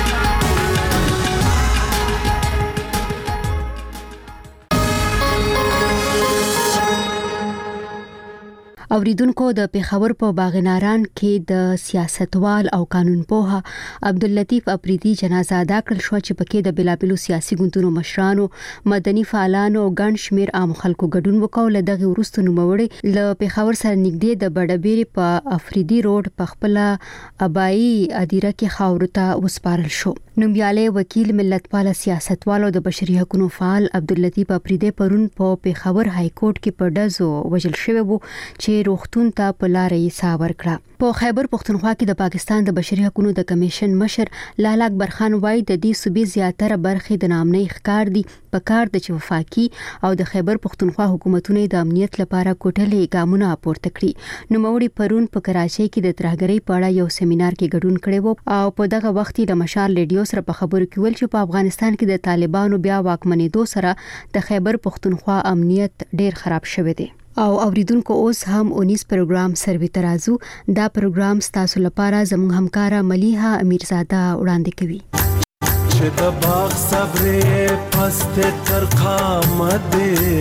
اوریدونکو د پیښور په باغناران کې د سیاستوال او قانون پوها عبداللطیف اپریدي جنازه ادا کړل شو چې پکې د بلابلو سیاسي ګوندونو مشرانو مدني فعالانو او ګڼ شمیر عام خلکو ګډون وکول. دغه وروسته نوموړي له پیښور سره نږدې د بډبېری په افریدي روډ په خپل ابایي ادیره کې خاور ته وسپارل شو. نومیاله وکیل ملتپال سیاستوال او د بشري حقوقو فعال عبداللطیف اپریدي پرون په پیښور های کورټ کې په ډزو وژل شوی وو چې چې روغتون ته په لار یې ساور کړه. په خیبر پښتونخوا کې د پاکستان د بشري حقوقو د کمیشن مشر لالا اکبر خان وايي د دې صوبې زیاتره برخې د نامنۍ ښکار دي. په کار د وفاقي او د خیبر پښتونخوا حکومتونو د امنیت لپاره کوټلې ګامونه پورته کړي. نو موري پرون په کراچۍ کې د ترهګرۍ په اړه یو سیمینار کې ګډون کړی وو او په دغه وخت د مشال ریډیو سره په خبرو کې ویل چې په افغانستان کې د طالبانو بیا واکمنېدو سره د خیبر پښتونخوا امنیت ډیر خراب شوی دی. او اوریدونکو اوس هم اونیس پروګرام سروي ترازو دا پروګرام ستاسو لپاره زموږ همکارا ملیحه امیرزاده وړاندې کوي. چې د باغ صبرې پست تر قامت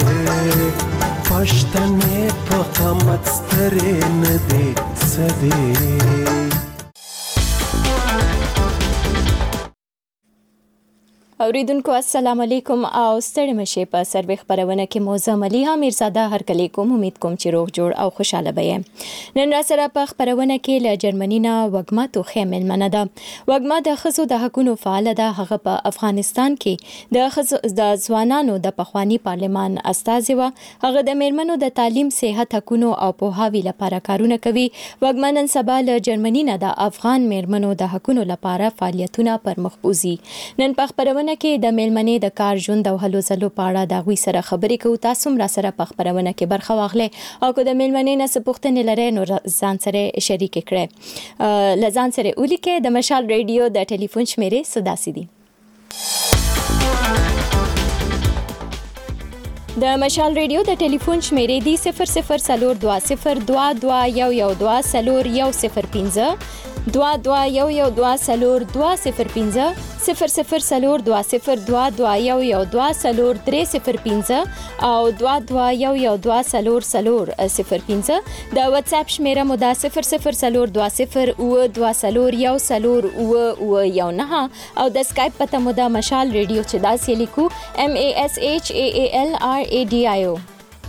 پښتنې په قامت سترې نه دې سدې. اوریدونکو السلام علیکم او ستړي مشه په سروي خبرونه کې موزه ملیحه میرزاده هر کلی کوم امید کوم چې روغ جوړ او خوشاله به. نن را سره په خبرونه کې له جرمني نه وګما توخه ملمنه ده. وګما د خزو د حقوقو فعال ده. هغه په افغانستان کې د خزو د ځوانانو د پخوانی پارلمان استازي و. هغه د میرمنو د تعلیم، صحت حقوقو او پوهاوی لپاره کارونه کوي. وګما نن سبا له جرمني نه د افغان میرمنو د حقوقو لپاره فعالیتونه پر مخ بوزي. نن په خبرونه کې د میلمنې د کار ژوند او هلو ځلو په اړه د غوي سره خبرې کوو. تاسو هم را سره په خبرونه کې برخه واخلئ او که د میلمنې نه څه پوښتنې لرئ نو ځان سره شریک کړئ. لزان سره ولیکئ. د مشال ریډیو د ټلیفون شمیرې سداسي دي. د مشال ریډیو د ټلیفون شمیرې دی صفر صفر صفر دو صفر دو دو یو یو دو صفر یو صفر پنځه دوا دوا یو یو دوا سلور دوا صفر پنځه صفر صفر سلور دوا صفر دوا دوا یو یو دوا سلور درې صفر پنځه او دوا دوا یو یو دوا سلور سلور صفر پنځه. د واتس اپ شمیره مو د صفر صفر سلور دوا صفر او دوا سلور یو سلور او او یو نه او د اسکایپ پته مو د مشال ریډیو چې داسې لیکو M A S H A A L R A D I O.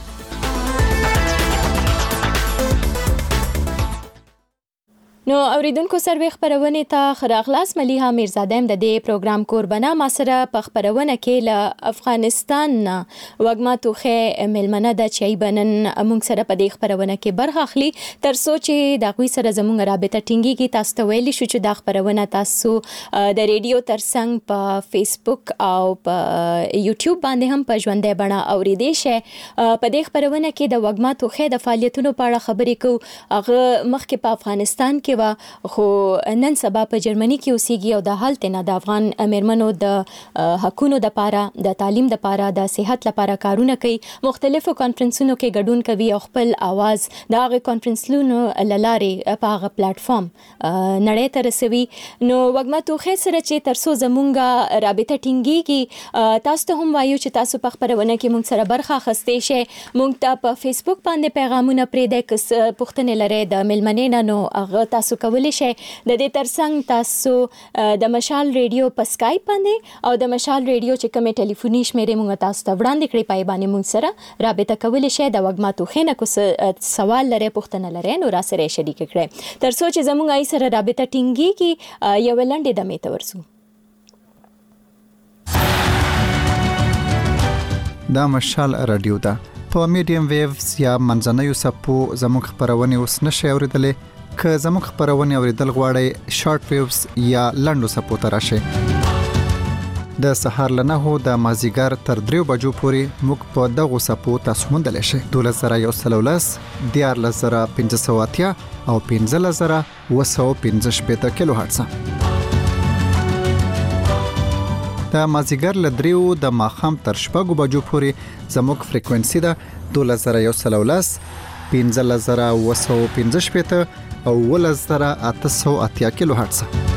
نو اوریدونکو سروي خبرونه ته خراغلاس ملیحه میرزاده د دې پروګرام قربانه ما سره په خبرونه کې له افغانستان وګما توخه ملمنه د چي بنن موږ سره په دې خبرونه کې برخه اخلي تر سوچ د غوي سره زموږ رابطه ټینګي کې تاسو ته ویلي شو چې د خبرونه تاسو د ریډیو ترڅنګ په فیسبوک او په یوټیوب باندې هم په ژوندۍ بڼه اوریدئ شئ. په دې خبرونه کې د وګما توخه د فعالیتونو په اړه خبرې کوو. هغه مخکې په افغانستان کې خو نن سبا په جرمني کې اوسېږي او د حالت نه د افغان میرمنو د حقوقو د پاره د تعلیم د پاره د صحت لپاره کارونه کوي. مختلفو کانفرنسونو کې ګډون کوي او خپل आवाज د هغه کانفرنسونو لاره په هغه پلیټ فارم نړۍ ته رسوي. نو وګما توخه سره چې ترسو زمونږه رابطه ټینګيږي تاسو ته هم وایو چې تاسو په خبرونه کې موږ سره برخه اخیستئ شئ. موږ ته په فیسبوک باندې پیغامونه پرې د کس پوښتنې لري د میلمنې نه نو هغه تاسو کولی شئ. د دې ترڅنګ تاسو د مشال ریډیو په اسکایپ باندې او د مشال ریډیو چې کومه ټلیفوني شمیرې موږ تاسو ته وړاندې کړې پای باندې موږ سره رابطه کولی شئ. د وګما توخه نه کوم سوال لري پوښتنه لري نو را سره شریک کړئ. تر څو چې زموږ ای سره رابطه ټینګي یو لنډه د میته ورسو. دا مشال رادیو ده په میډیم ویوز یا منځنوي سپو زموږ خبرونه اوس نشي اوریدلې. که زموږ خبرونه اوریدل غواړئ شارټ ویوز یا لنډو سپو ته راشئ. د سهار له نهو د مازیګر تر دریو بجو پورې موږ په دغو سپو تاسو موندلی شئ. دولس زره یو سل ولس دیارلس زره پنځه سوه اتیا او پنځلس زره اووه سوه پنځه شپېته کیلو هرټز. د مازیګر له دریو د ماښام تر شپږو بجو پورې زموږ فریکوینسي ده دولس زره یو سل ولس پنځلس زره اووه سوه پنځه شپېته او ولس زره اته سوه اتیا کیلو هرټز.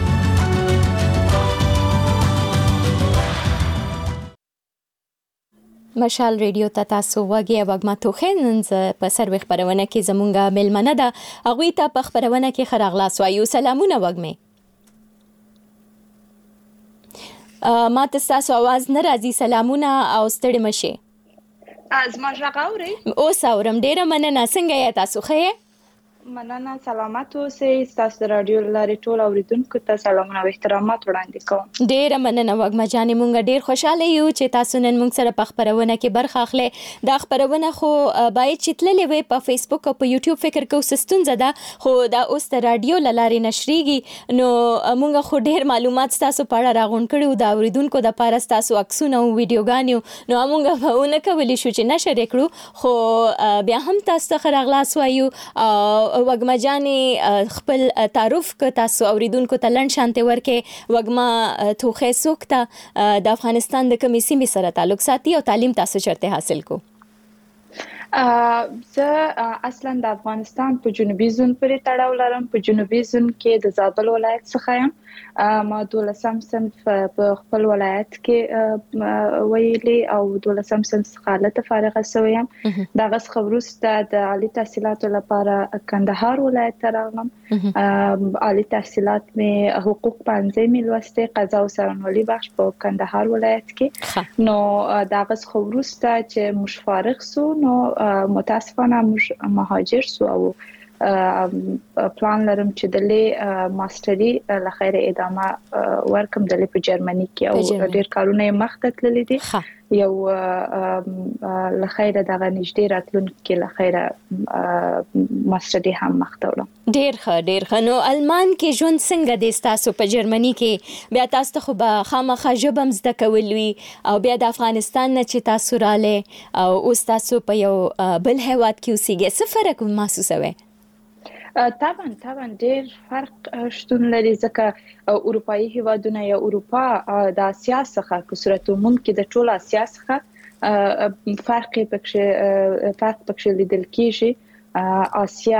مشال ریډیو ته تاسو وګیا وګما توخه نن په سروي خبرونه کې زمونږه ملمنه ده. هغه ته په خبرونه کې خراغلاس وایو. سلامونه وګمه. ما تاسو आवाज نه راځي. سلامونه او ستړي مشه. از ما ژغوري اوس اورم ډیره مننه. څنګه یا تاسو ښه؟ مننه سلامت اوسئ. تاسو د رادیو لارې ټول اوریدونکو ته سلامونه او احترامات وړاندې کوم. ډیره مننه وګما جانې، مونږ ډیر خوشاله یو چې تاسو نن مونږ سره په خبرونه کې برخه اخلئ. دا خبرونه خو باید چې تللې وي په فیسبوک او په یوټیوب، فکر کوم ستونزه ده، خو دا اوس د رادیو لارې نشریږي. نو مونږ خو ډیر معلومات تاسو په اړه راغون کړو، دا اوریدونکو د پاره تاسو عکسونه او ویډیوګانې، نو مونږ به ونه کولی شو چې نشر کړو، خو بیا هم تاسو ته راغلاس وایو. وګما جانې خپل تعارف ک تاسو اوریدونکو ته لند شانته ورکه. وګما توخه سوکته د افغانستان د کومې سیمې سره تعلق ساتي او تعلیم تاسو چرته حاصل کو؟ زه اصلا د افغانستان په جنوبي زون پورې تړاو لرم. په جنوبي زون کې د زابل ولایت څخه یم. ما دولسم صنف په خپل ولایت کې ویلي او دولسم صنف څخه حالت فارغه شوم یم. دا غس خبروسته د عالی تحصیلاتو لپاره کندهار ولایت ته راغلم. عالی تحصیلات مې حقوق پنځه مې لوسته، قضا او سرنولی بخش په کندهار ولایت کې. نو دا غس خبروسته چې مش فارغ سو، نو متاسفانه مش مهاجر سو او پلان لرم چې د لې ماستری لخيره ادامه ورکم د لې په جرمني کې او ډیر کارونه مخته تللي دي. یو لخيره دغه نږدې راتلونکي لخيره ماستری هم مخته ولم. ډیر ښه ډیر ښه. نو المان کې ژوند څنګه د تاسو په جرمني کې؟ بیا تاسو خو به خامخا ژبه مزده کولوي او بیا د افغانستان نه چې تاسو رااله او اوس تاسو په یو بل هیواد کې اوسېږئ، څه فرق محسوسوي؟ طبعا طبعا ډیر فرق شتون لري، ځکه اروپאי هیوادونه یا اروپا د اسیا څخه په صورت عموم کې د ټول اسیا څخه فرق پکې فرق پکې لیدل کیږي. اسیا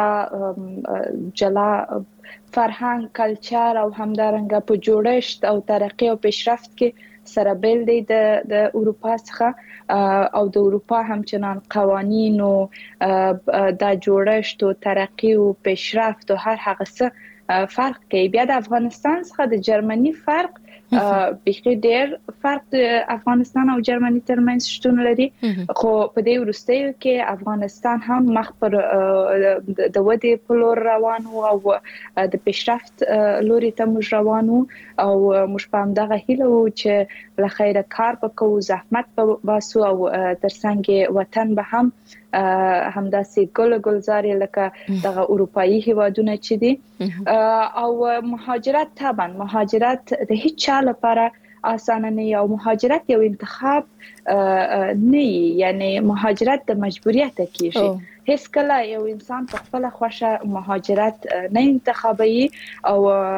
جلا فرهنګ، کلچر او همدارنګه په جوړښت او ترقی او پیشرفت کې سره بل دی د د اروپا څخه، او د اروپا همچنان قوانین او د جوړښت او ترقی او پیشرفت او هر هغه څه فرق کوي. بیا د افغانستان څخه د جرمني فرق بخي ډیر فرق د افغانستان او جرمني ترمنځ شتون لري، خو په دې وروستیو کې افغانستان هم مخ پر د ودې په لور روان او د پیشرفت لوري ته موږ روان او موږ په همدغه هیله وو چې لخيره کار وکړو، زحمت وباسو او ترڅنګ وطن به هم همداسې ګل ګلزار لکه دغه اروپאי هیوادونه چې دي. او مهاجرت طبعا مهاجرت د هیڅ چا لپاره اسانه نه یو مهاجرت یو انتخاب نه، یعنی مهاجرت د مجبوریت کیږي. هیڅ کله یو انسان په خپل خوښه مهاجرت نه انتخابي او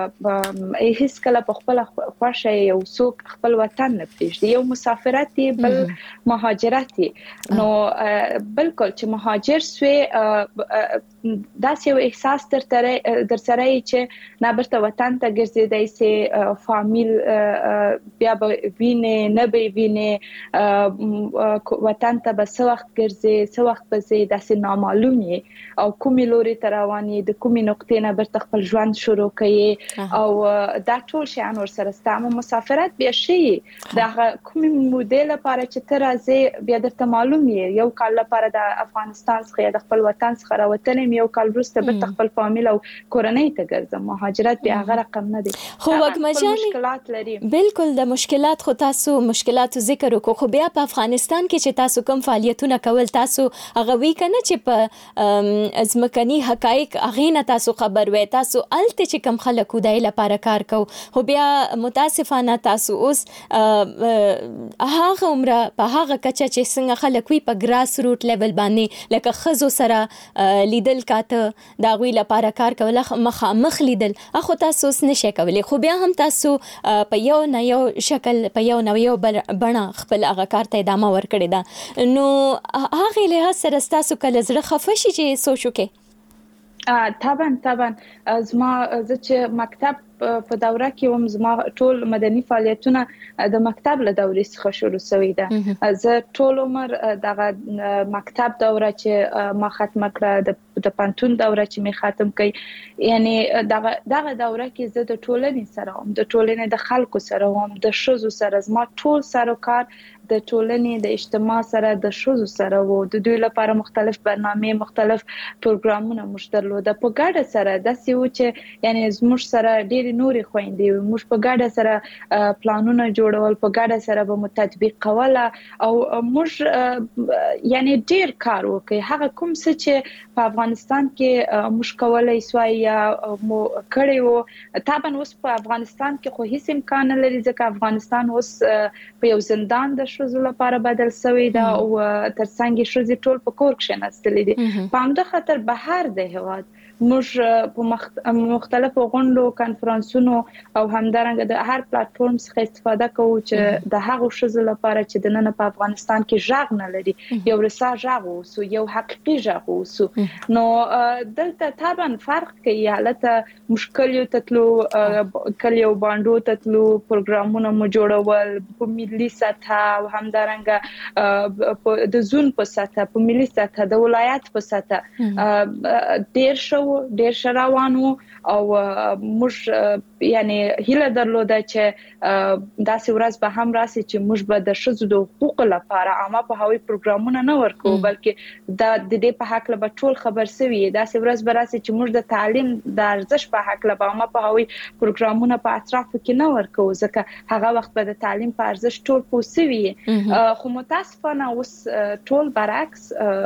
هیڅ کله په خپل خوښه یو څوک خپل وطن نه پریږدي. یو مسافرت دی بل مهاجرت دی. نو بالکل چې مهاجر سوی دا یو احساس در در سره چې نه برته وطن ته ګرځیدای سي، فامیل بیا به ویني نه به ویني، وطن ته به څو وخت ګرځي څو وخت به زی داسې معلومي او کومي لوري ترواني د کومي نقطې نه برته خپل ژوند شروع کړي او دا ټول شیان ور سره ستاسو مسافرت بیا شي دا کومي موډل لپاره چې تر ازه بیا درته معلومي یو کال لپاره د افغانستان څخه د خپل وطن څخه راوتنم، یو کال وروسته برته خپل فامیل او کورنۍ ته ګرځم. مهاجرت بیا هغه رقم نه دي، خو وګمجاني مشکلات لري. بالکل د مشکلات خو تاسو مشکلات ذکر وکړو، خو بیا په افغانستان کې چې تاسو کوم فعالیتونه کول تاسو هغه وی کنه چې په ازمکني حقایق هغه نه تاسو خبر وای، تاسو الته چې کم خلک ودای لپاره کار کو، خو بیا متاسفانه تاسو اوس هغه عمره په هغه کچه چې څنګه خلک وی په ګراس روټ لیول باندې لکه خزو سره لیدل کاته دا غوي لپاره کار کول مخامخ لیدل اخو تاسو اوس نشئ کولی، خو بیا هم تاسو په یو نه یو شکل په یو نه یو بڼه خپل هغه کار ته ادامه ورکړی دا. نو هغه له سره تاسو کله زړه خفه شي چې سوچو کې؟ طبعا طبعا زما زه چې مکتب په دوره کې هم زما ټول مدني فعالیتونه د مکتب له دورې څخه شروع شوې ده. زه ټول عمر دغه مکتب دوره چې ما ختم کړه د د پانتون دوره چې می ختم کړ، یعنی دغه دغه دوره کې زه د ټولنې سره هم د ټولنې د خلکو سره هم د شوزو سره زما ټول سروکار د ټولنې د اجتماع سره د شوزو سره وو. د دوی لپاره مختلف برنامه مختلف پروګرامونه مشت درلوده. په ګډه سره د سیو چې یعنی زموږ سره ډېری نوري خويندې موږ په ګډه سره پلانونه جوړول، په ګډه سره به تطبیق کوله او موږ یعنی ډېر کار وکړ. هغه کوم څه چې په افغانستان کې موږ کولای سوای یا مو کړی وو، طبعا اوس په افغانستان کې خو هیڅ امکان نه لري ځکه افغانستان اوس په یو زندان د شوزو لپاره بدل شوی دا او ترڅنګ شوزي ټول په کور کې نستلې دي. په همدا خاطر بهر د هواد موږ په مختلفو غونډو کانفرنسونو او همدارنګه د هر پلیټفارم څخه استفاده کوو چې د هغو شوزو لپاره چې د نن په افغانستان کې ژغ نه لري یو رسا ژغ اوسو، یو حقيقي ژغ اوسو. نو دلته طبعا فرق کوي، حالته مشکل یو تتلو کلیو باندې تتلو پروګرامونه مو جوړول په ملي سطح او همدارنګه د زون په سطح، په ملي سطح، د ولایت په سطح ډیر شو ډیر شراوانو او موږ یعنی هیله درلوده چې داسې ورځ به هم راسي چې موږ به د شذو د حقوق لپاره عامه په هوی پروګرامونه نه ورکو بلکې د دې په حق له ټول خبر سوي. داسې ورځ به راسي چې موږ د تعلیم د ارزش په حق له عامه په هوی پروګرامونه په اطراف کې نه ورکو ځکه هغه وخت به د تعلیم په ارزش ټول پوسوي. خو متاسفانه اوس ټول برعکس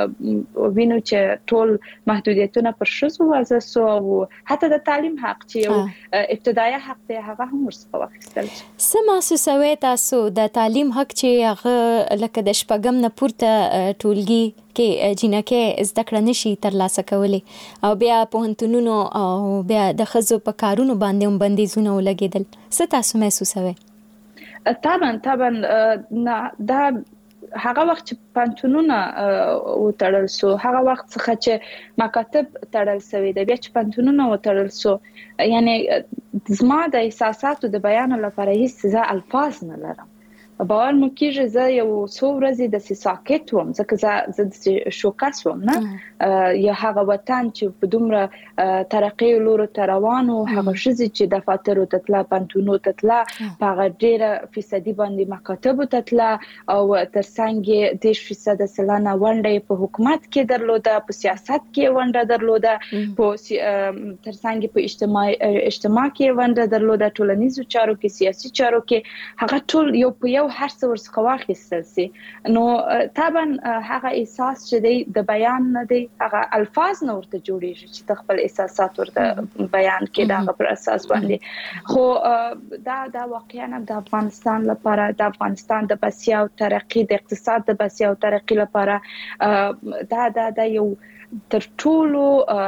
وینو چې ټول محدودیتونه پر شذو وضع سو او حتی د تعلیم حق چې یو ابتدایي حق دی هغه هم ورڅخه واخیستل. سم محسوسوي تاسو د تعلیم حق چې هغه لکه د شپږم نه پورته ټولګي کې جنکه زده کړه نشي ترلاسه کولی او بیا پوهنتونونو او بیا د خزو په کارونو باندې هم بندیزونه ولګیدل، څه تاسو محسوسوي؟ طبعا طبعا دا هغه وخت چې پانتونونه وتړل سو، هغه وخت څخه چې مکاتب تړل سوي د بیا چې پانتونونه وتړل سو، یعنی زما د احساساتو د بیان لپاره هیڅ ځای الفاظ نه لرم. باور مو کېږي زه یو څو ورځې د ساکت وم ځکه زه د شوکاس وم نه یا هغه وطن چې په دومره ترقی لور ته روانو، هغه شذ چې د فاترو تطلا پانتونو تطلا په ډیره فیصدي باندې مکاتب تطلا او ترڅنګ د فیصد سلانه ونډه په حکومت کې درلوده، په سیاست کې ونډه درلوده، په ترڅنګ په اجتماع اجتماع کې ونډه درلوده، ټولنیزو چارو کې سیاسي چارو کې هغه ټول یو په یو هر څه ورڅخه واخیستل سي. نو طبعا هغه احساس چې دی د بیان نه دی، هغه الفاظ نه ورته جوړیږي چې خپل احساسات ورته بیان کړي دا پر اساس باندې. خو دا دا واقعا د افغانستان لپاره، د افغانستان د بسیا او ترقی، د اقتصاد د بسیا او ترقی لپاره دا دا د یو تر ټولو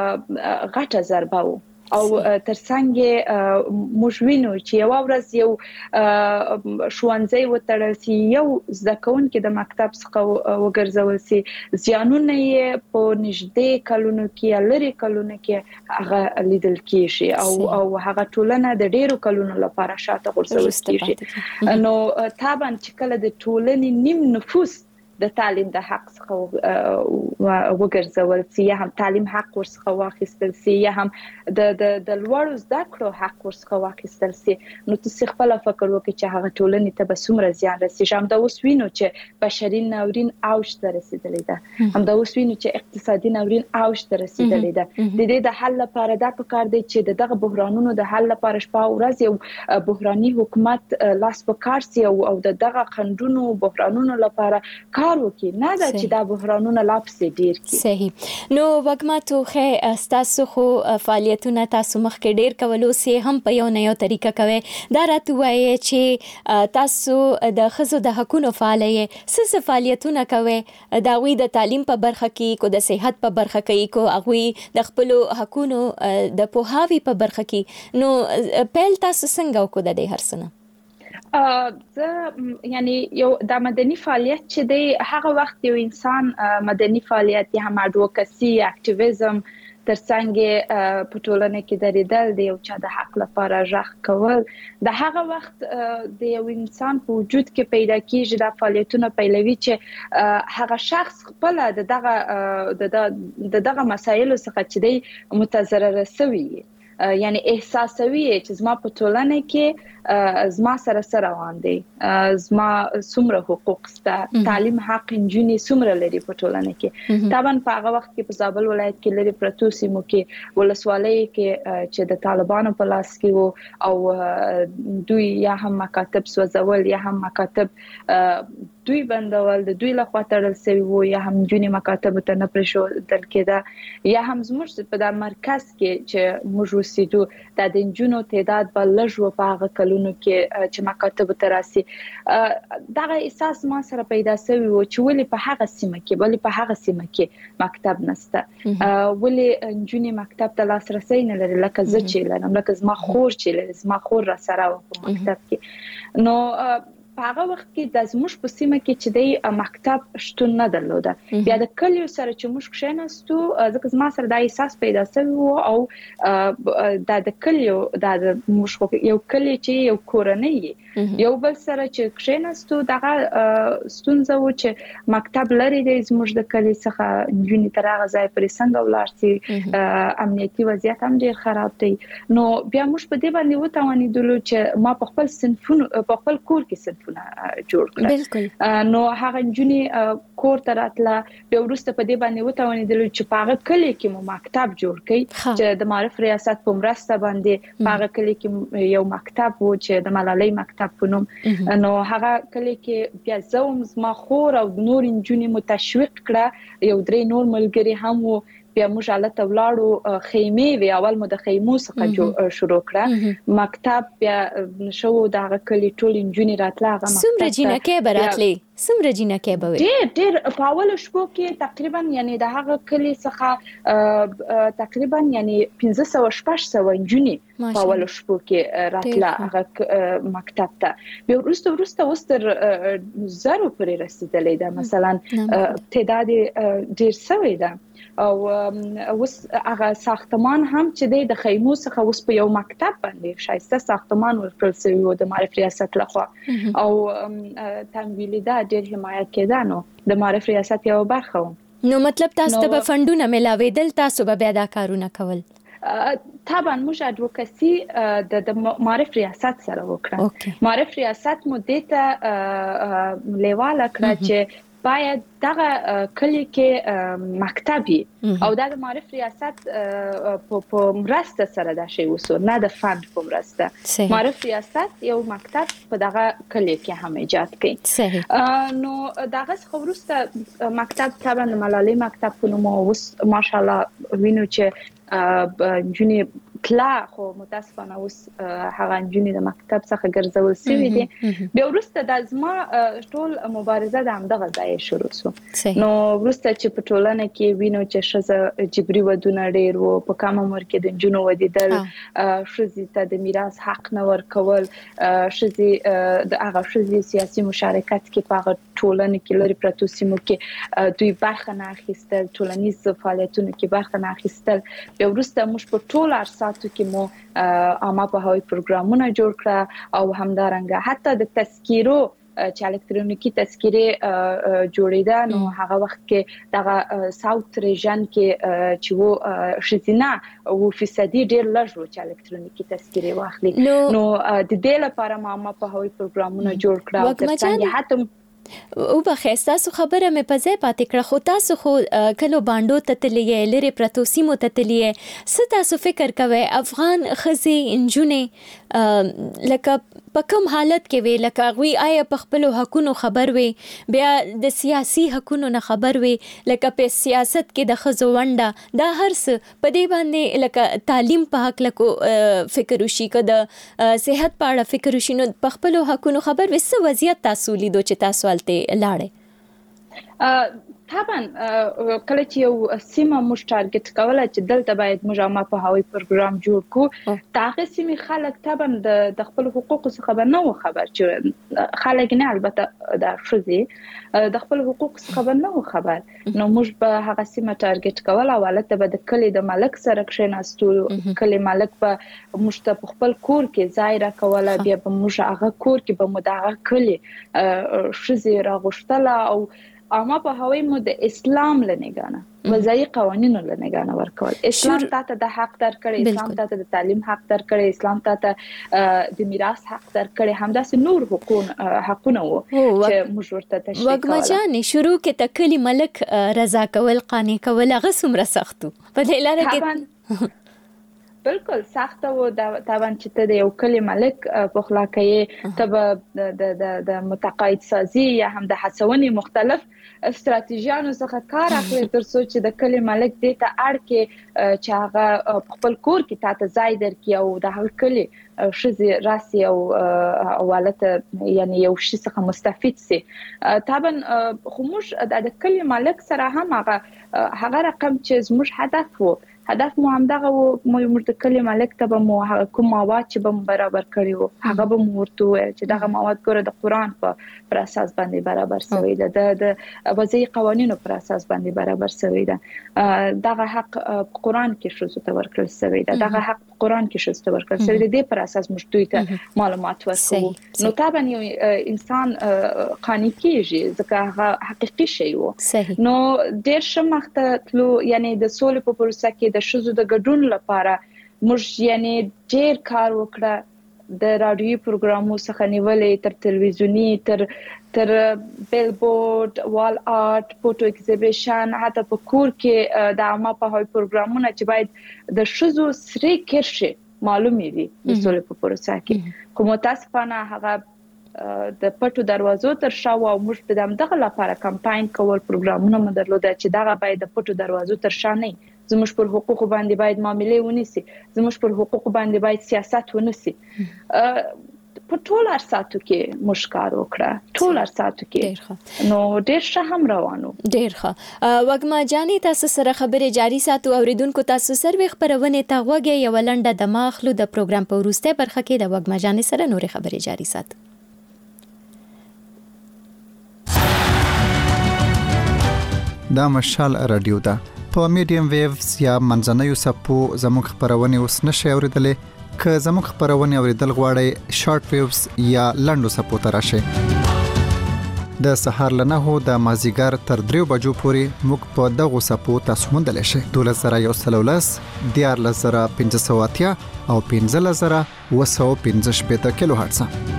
غټه ضربه و او ترڅنګ موږ وینو چې یو ورځ یو شوانځي وتړل سي، یو ځکهون کې د مکتب څخه وګرځول سي، زیانونه یې په نږدې کلونو کې لري کلونو کې هغه لیدل کیږي او او هغه ټولنه د ډیرو کلونو لپاره شاته غورځول کیږي. نو طبعا چې کله د ټولنې نیم نفوس د تعلیم د حق څخه وګرځول سي یا هم تعلیم حق ورڅخه واخیستل سي یا هم د د د لوړو زده کړو حق ورڅخه واخیستل سي، نو تاسو خپل فکر وکړئ چې هغه ټولنې ته به څومره زیان رسیږي. هم دا اوس وینو چې بشري ناورین اوج ته رسیدلی ده، هم دا اوس وینو چې اقتصادي ناورین اوج ته رسیدلی ده. د دې د حل لپاره دا پکار دی چې دغه بحرانونو د حل لپاره شپه او ورځ یو بحراني حکومت لاس په کار سي او دغه خندونو بحرانونو لپاره کار وکړي، نه دا چې دا بحرانونه لا پسې ډیر کړي. صحیح. نو وګماتو خې تاسو خو فعالیتونه تاسو مخکې ډیر کولو سي هم په یو نه یو طریقه کوي. دا راته وایي چې تاسو د خزو د حقوقو فعالیه څه فعالیتونه کوي، دا وی د تعلیم په برخه کې، کو د صحت په برخه کې، کو هغه د خپل حقوقو د پوهاوی په برخه کې. نو پیل تاسو څنګه وکړه د هر څه؟ زه یعنی یو د مدني فعالیت چې دی هغه وخت یو انسان مدني فعالیت یا هم اډوکاسي اکټیویزم ترڅنګ په ټولنه کې درېدل د یو چا د حق لپاره ژغ کول د هغه وخت د یو انسان په وجود کې پیدا کیږي د فعالیتونو پیلوي چې هغه شخص خپل د دغه د دغه مسایلو څخه چې دی متضرر شوی یعنی احساسوي چې زما په ټولنه کې زما سره سره روان دي زما څومره حقوق شته تعلیم حق انجونی څومره لري په ټولنه کې طبعا په هغه وخت کې په زابل ولایت کې لري پرتو سیمو کې ولسوالۍ کې چې د طالبانو په لاس کې وو او دوی یا هم مکاتب سوځول یا هم مکاتب دوی بندول د دوی لخوا تړل شوی وو یا هم جونی مکاتب ته نه پرېښودل کېده یا هم زموږ په د مرکز کې چې موږ اوسېدو د انجونو تعداد به لږ و په هغه کلونو کې چې مکاتب ته راسي دغه احساس ما سره پیدا شوی و چې ولې په هغه سیمه کې ولې په هغه سیمه کې مکتب نشته ولې انجونی مکتب ته لاسرسي نه لري لکه زه چې لرم لکه زما خور چې لري زما خور را سره و په مکتب کې نو په هغه وخت کې د زموږ په سیمه کې چې د مکتب شتون نه درلوده بیا د کلیو سره چې موږ کښېناستو ځکه زما سره د احساس پیدا شوی و او د کلیو د موږ یو کلی چې یو کورنۍ یو بل سره چې کښېناستو دغه ستونزه و چې مکتب لري د زموږ د کلی څخه جونی تر هغه ځای پرې څنګه ولاړ شي امنیتي وضعیت هم ډیر خراب دی نو بیا موږ په دې باندې وتوانیدلو چې ما په خپل صنفونو په خپل کور کې جوړ کړ نو هغه جونی کور ته راتله بیا وروسته په دې باندې وتوانیدل چې په هغه کلی کې مو مکتب جوړ کړي چې د معرف ریاست په مرسته باندې په هغه کلی کې یو مکتب و چې د ملالۍ مکتب په نوم نو هغه کلی کې بیا زوم زما خور او نور جونی مو تشویق کړه یو درې نور ملګری هم وو بیا موږ حالت ولاړو خیمه وی اول مو د خیمو څخه شروع کړه مکتب بیا شو د کلی ټول انجونی راتله هغه مکتب سمره جنکه براتلی سمره جنکه به ډېر ډېر په اول شپو کې تقریبا یعنی د هغه کلی څخه تقریبا یعنی پنځه سوه شپږ سوه انجونی په اول شپو کې راتله هغه مکتب ته بیا وروسته وروسته اوس تر زرو پورې رسیدلې ده مثلا تعداد ډېر شوی ده او اوس هغه ساختمان هم چې د خیمو څخه اوس په یو مکتب باندې شایسته ساختمان ورکړل شوی و د معرف ریاست لخوا او تمویل ده ډېر حمایت کېده نو د معرف ریاست یو برخه و نو مطلب تاسو ته به فندونه ملاویدل تاسو به بیا دا کارونه کول طبعا موږ اډوکاسي د معرف ریاست سره وکړه معرف ریاست مو دته لیواله کړه چې باید دغه کلی کې مکتبي او د معرف ریاست په مرسته سره د شی وسو نه د فند په مرسته معرف ریاست یو مکتب په دغه کلی کې هم ایجاد کړي نو دغه خبرسته مکتب طبعا ملالۍ مکتب په نوم اوس ماشاءالله وینو چې جونی کلا خو متاسفانه اوس هغه جونی د مکتب څخه ګرځول شوی دي بیا وروسته د ازما ټول مبارزه د همدغه ځای شروع شو نو وروسته چې په ټولنه کې وینو چې شزه جبري ودونه ډیر وو په کوم عمر کې د جنو ودیدل شزي ته د میراث حق نه ورکول شزي د هغه شزي سیاسي مشارکت کې په هغه ټولنه کې لري پرتو سیمو کې دوی برخه نه اخیستل ټولنیز فعالیتونو کې برخه نه اخیستل بیا وروسته موږ په ټول ارساتو کې مو عامه په هوی پروګرامونه جوړ کړه او همدارنګه حتی د تذکیرو چې الکترونیکی تذکیره جوړیده نو هغه وخت کې دغه ساوث ریجن کې چې وو شتینا او فیصدي ډیر لږ وو چې الکترونیکی تذکیره واخلي نو د دې لپاره ما په هوی پروګرامونه جوړ کړه او ترڅنګ حتی او بخښتا سو خبره مې په ځای پاتې کړه خو تاسو خو کلو باندو تتلې لري پروتوسی مو تتلې ست تاسو فکر کوي افغان خزي انجونې لکه په کوم حالت کې وي لکه غوي آیا په خپل حقونو خبر وي بیا د سیاسي حقونو نه خبر وي لکه په سیاست کې د خزو ونده دا هر څه په دې باندې لکه تعلیم په حق لکو فکر وشي کده صحت په اړه فکر وشي نو په خپل حقونو خبر وي څه وضعیت تاسو لیدو چې تاسو ته لاړې طبعا کله چې یو سیمه موږ ټارګټ کوله چې دلته باید موږ عامه په هوایي پروګرام جوړ کړو تاغه سیمه خلک طبعا د خپل حقوقو څخه به نه خبر چې خلک نه البته د شوزي د خپل حقوقو څخه به نه خبر نو موږ به هغه سیمه ټارګټ کوله ولته به د کلی د ملک سره کښیناستو کلی ملک به موږ ته خپل کور کې ځای را کوله بیا به موږ هغه کور کې به مو دغه کلی شوزي راغشتله او اما په هوای مو د اسلام لنګانه وځي قوانینو لنګانه ورکول اسلام ته د حق درکړي اسلام ته د تعلیم حق درکړي اسلام ته د میراث حق درکړي همداسې نور حقوق حقونه وو چې موږ ورته تشریح کوو وګمجانې شروع کې تکلی ملک رضا کول قانع کول هغه څومره سختو په دې لاره کې بالکل سخت و د طبعا چې ته د یو کلی ملک په خلاقې ته د د متقاعد سازي یا هم د حسونې مختلف استراتیژیانو څخه کار اخلي تر څو چې د کلی ملک دې ته اړ کې چې هغه خپل کور کې تاسو ځای درکې او د هغه کلی شزي راسي او حواله یعنی یو شي څخه مستفید سي طبعا خو موږ د کلی ملک سره هم هغه هغه رقم چې زموږ هدف وو هدف مو هم دغه مو موږ د کلی ملک ته مو کوم مواد چې به برابر کړی وو هغه به مو ورته ویل چې دغه مواد ګوره د قران په پر اساس باندې برابر شوی ده د وضعي قوانینو پر اساس باندې برابر شوی ده دغه حق قران کې شوزو ته ورکړل شوی ده دغه حق قران کې شوزو ته ورکړل شوی ده پر اساس موږ دوی ته معلومات ورکوو نو طبعا یو انسان قانع کیږي ځکه هغه حقيقي شی وو نو ډیر شمخته تلو یعنی د سولې په پروسه کې د شذو د ګډون لپاره موږ یعنی ډیر کار وکړه د رادیوي پروګرامو څخه نیولې تر تلویزیونی تر تر بیل بورډ وال آرت فوټو ایگزیبیشن حتی په کور کې د عامه په هوای پروګرامونه چې باید د شذو سری کرشي معلومي دي د سولې په پروسه کې کوم تاسفانه هغه د پټو دروازو تر شا او موږ د دغه لپاره کمپاین کول پروګرامونه مدرلوده چې دغه باید د پټو دروازو تر شا نه زموږ پر حقوقو باندې باید معاملې ونیسي زموږ پر حقوقو باندې باید سیاست ونیسي په ټول ارساتو کې مشکار وکړه ټول ارساتو کې نو ډیر ښه هم روانو ډیر ښه وګما جاني تاسو سره خبرې جاری ساتو اوریدونکو تاسو سروي خبرونه ته غوږی یو لنډه د ماخلو د پروګرام په وروسته برخه کې د وګما جاني سره نورې خبرې جاری ساتو دا مشال رادیو ده په میډیم ویوز یا منځنوي سپو زموږ خبرونه اوس نشي اوریدلې که زموږ خبرونه اوریدل غواړئ شارټ ویوز یا لنډو سپو ته راشئ د سهار لنه هو د مازیګر تر دریو بجو پورې موږ په دغه سپو تاسو موندل شئ دولس زره یو سل ولس دیارلس زره پنځه سوه اتیا او پنځلس زره اوه سوه پنځه شپېته کیلو هرتز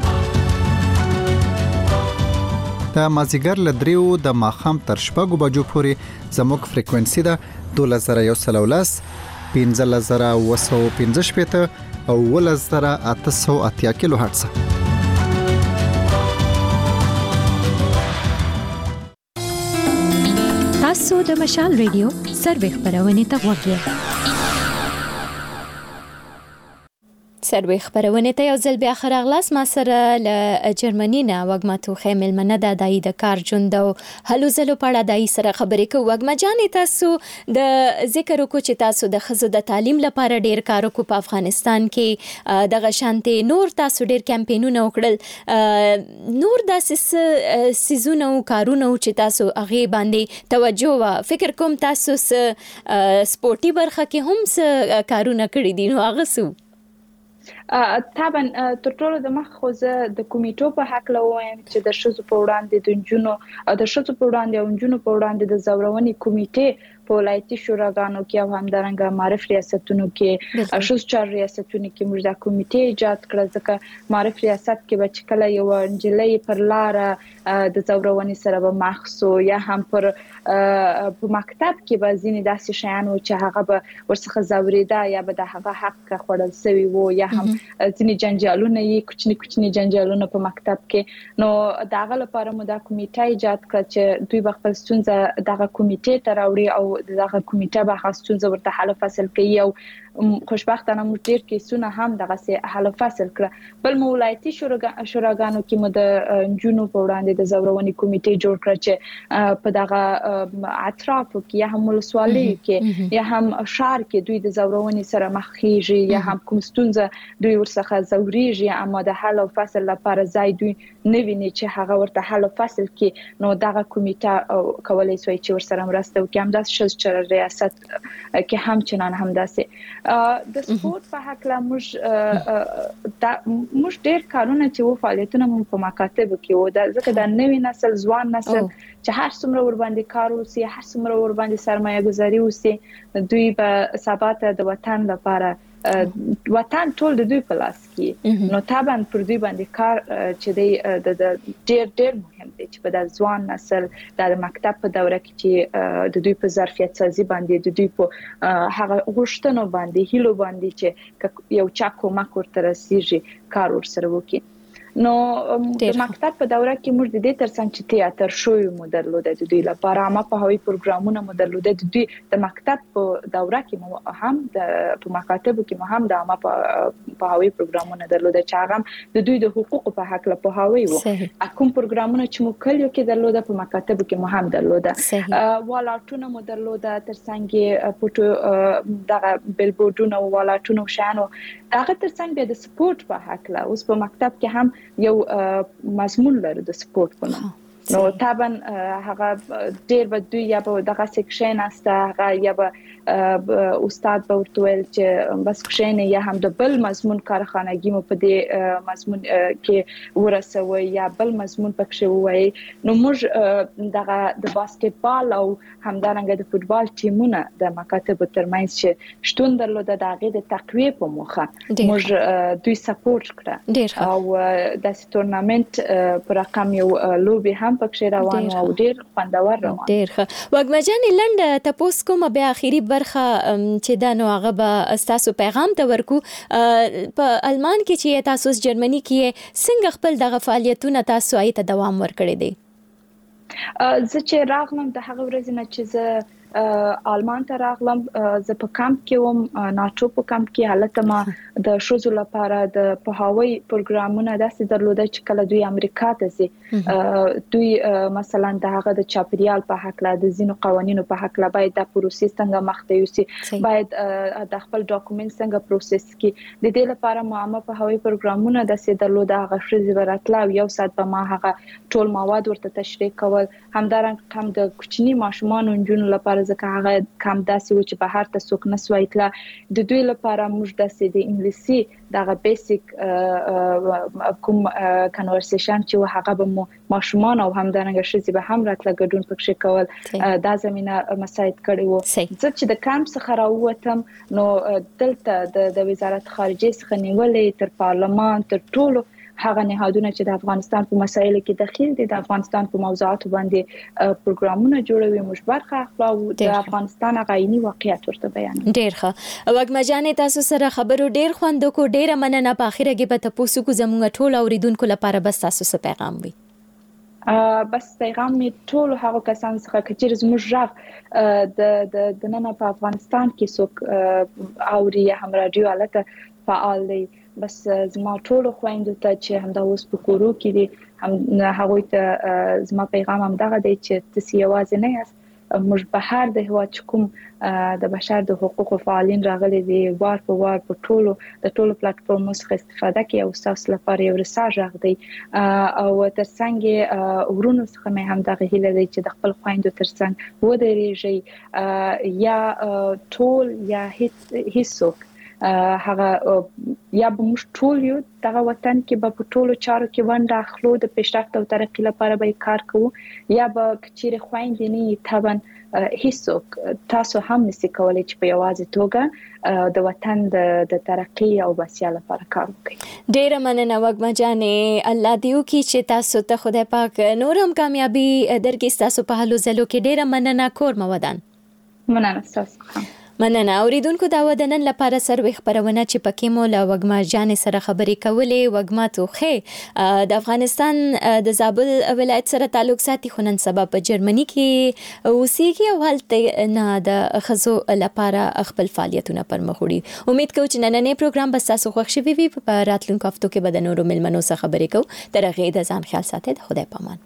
د مازیګر لدریو د ماخام تر شپږو بجو پورې زموږ فریکوئنسي ده دولس زره یو سل ولس پنځلس زره اوه سوه پنځه شپېته او اوولس زره اته سوه اتیا کیلو هرتز تاسو د مشال ریډیو سروي خبرونه ته وګورئ سروي خبرونه ته یو ځل بیا خراغلاس ما سره ل جرمني نه وګما توخه ملمنه د دای د کار ژوند او هلو زلو پړه دای سره خبرې کوو وګما جانې تاسو د ذکر وکړو چې تاسو د خزو د تعلیم لپاره ډیر کار وکړو په افغانستان کې د غشانته نور تاسو ډیر کمپاینونه وکړل نور داسې سيزونه او کارونه چې تاسو هغه باندې توجه وا فکر کوم تاسو سپورتي برخه کې هم څه کارونه کړی دي نو هغه سو طبعا تر ټولو د مخ خو زه د کمیټو په حق لوم چې د شذو په وړاندې د جنونو د شذو په وړاندې او جنونو په وړاندې د زورونې کمیټې په ولایتي شوراګانو کې او همدارنګه معرف ریاستونو کې شذو چار ریاستونو کې موږ د کمیټې ایجاد کړل ځکه معرف ریاست کې به چې کله یو انجلۍ پر لار د زورونې سره به مخسو یا هم پر په مکتب کې به ځینې داسې شیان و چې هغه به ورڅخه زوریده یا به د هغه حق خوړل شوی وو یا هم ځینې جنجالونه یې کوچني کوچني جنجالونه په مکتب کې نو دغه لپاره مو د کمیټه ایجاد کړ چې دوی به خپل ستونزه دغه کمیټې ته راوړي او دغه کمیټه به خاص ستونزه ورته حل فصل کوي او خوشبختانه موږ ډیر کیسونه هم دغه سي حل فصل کړ بل مولایتي شوراګانو کې مو د جنونو په وړاندې د زورونی کمیټې جوړ کړ چې په دغه اطرافو کې یا هم ولسوالۍ کې یا هم شهر کې دوی د زورونی سره مخ کیږي یا هم کوم ستونزه دوی ورڅخه زوريږي اما د حل او فصل لپاره ځای دوی نه ویني چې هغه ورته حل او فصل کې نو دغه کمیټه کولای شي چې ورسره مرسته وکړي هم د شل ریاست کې هم چنان هم داسې د سپورت په حق لا موږ دا موږ ډېر کارونه چې و فعالیتونه مو په مکاتب کې و دا ځکه د نوې نسل ځوان نسل چې هر څومره ور باندې کار وسی هر څومره ور باندې سرمایه گذاري وسی دوی په ثبات د وطن لپاره وطن ټول د دوی په لاس کې نو طبعا پر دوی باندې کار چې د ډېر ډېر مهم دی چې په د ځوان نسل د مکتب په دوره کې چې د دوی په ظرفیت سازي باندې د دوی په هغه غوښتنو باندې هیلو باندې چې یو چا کومک ورته رسیږي کار ورسره وکړي نو د مکتب په دوره کې موږ د دې ترڅنګ چې تیاتر شوی مو درلوده د دوی لپاره ما په هوی پروګرامونه مو درلوده د دوی د مکتب په دوره کې مو هم د په مکاتب کې مو هم د ما په هوی پروګرامونه درلوده چې هغه د دوی د حقوقو په حق له په هوی وو کوم پروګرامونه چې مو کلیو کې درلوده په مکاتب کې مو هم درلوده والاټونه مو درلوده ترڅنګ پټو دغه بیلبورډونه والاټونه شانو هغه ترڅنګ به د سپورت په حق له اوس په مکتب کې هم یو مضمون لري د سپورت په نوم نو طبعا هغه ډیر به دوی یا په دغه سیکشن است هغه یا به استاد به ورتویل چې بس کښینه یا هم د بل مضمون کارخانګي مو په دې مضمون کې ورسوي یا بل مضمون پکښه وای نو موږ دغه د باسکټبال او همدارنګه د فوتبال ټیمونه د مکاتب ترمنځ چې شتون درلوده د هغه د تقویه په موخه موږ دوی سپورټ کړه او د تورنمنت پر رقم یو لوبي هم پکښه روان او ډیر خوندور روان ډیر ښه وګمجن لند تاسو کوم بیا اخیری برخه چې دا نو هغه به تاسو پیغام ته ورکو په المان کې چې تاسو جرمني کې څنګه خپل دغه فعالیتونه تاسو آیته دوام ورکړي دي زه چې راغلم د هغه ورځې نه چې زه آلمان ته راغلم زه په کمپ کې وم ناټو په کمپ کې حالت ما د شوزو لپاره د پهاوی پروګرامونه داسې درلوده چې کله دوی امریکا ته ځي دوی مثلا د هغه د چاپریال په حق لا د زینو قوانینو په حق لا باید د پروسس څنګه مخته یوسي باید د خپل ډاکومنټ څنګه پروسس کی د دې لپاره ما په هوی پروګرامونه داسې درلوده هغه شوزي وراتلا یو سات په ما هغه ټول مواد ورته تشریح کول همدارنګه هم د کوچنی ماشومان او جنونو لپاره ځکه هغه کم داسې و چې بهر ته څوک نه سوای تله د دوی لپاره موږ داسې د انګلیسي دغه بیسیک کوم کنورسیشن چې هغه به ماشومان او همدارنګه شذې به هم راتله ګډون پکښې کول دا زمينه مساعد کړي وو چې د کمپ څخه راووتم نو دلته د وزارت خارجه څخه نیولې تر پارلمان تر ټولو هغه نهادونه چې د افغانستان په مسایلو کې دخیل دي د افغانستان په موضوعاتو باندې پروګرامونه جوړوي مشبرخه اخلاو د افغانستان غایني واقعیت ورته بیان ډیر ښه وګمجان تاسو سره خبرو ډیر خوند کو ډیر مننه په اخره کې به تاسو کو زموږ ټول اوریدونکو لپاره بس تاسو څه پیغام وي بس پیغام می ټول هغه کسان څخه چې زموږ ژغ د د د نن په افغانستان کې څوک اوري هم رادیو الته فعال دی بس زما ټول خويندو ته چې همدا اوس په کورو کې دي هم هغه ته زما پیغام هم دغه دی چې تاسو یوازې نه یاست موږ په هر د هوا کوم د بشر د حقوقو فعالین راغلي دي وار په وار په ټولو د ټولو پلیټفارمونو څخه استفاده کوي او تاسو لپاره یو رساج راغلی او ترڅنګ ورونو څخه مې هم دغه هیله دی چې د خپل خويندو ترڅنګ ودرېږي یا ټول یا هیڅ هیڅوک هغه یا به موږ ټول یو دغه وطن کې به په ټولو چارو کې ونډه اخلو د پیشرفت او ترقۍ لپاره به کار کوو یا به کچېره خويندې نه تابن هیڅوک تاسو هم نشئ کولای چې په یوازې توګه د وطن د ترقۍ او بسیا لپاره کار وکړي ډیر مننه وګمجانې الله دیو کې چې تاسو ته خدای پاک نورم کامیابی درکې تاسو په حالو زلو کې ډیر مننه کور مودان مننه تاسو مننه اوریدونکو دا ودنن لپاره سروي خبرونه چې پکې مو له وګما جان سره خبرې کولې. وګما توخه د افغانستان د زابل ولایت سره تعلق ساتي، خو نن سبا په جرمني کې اوسېږي او هلته نه د خزو لپاره خپل فعالیتونه پر مخ وړي. امید کوم چې نننې پروګرام به تاسو خوښ شي وي. په راتلونکو هفتو کې به د نورو ملمنو سره خبرې کوو. تر هغه د ځان خیال ساتئ. د خدای پامان.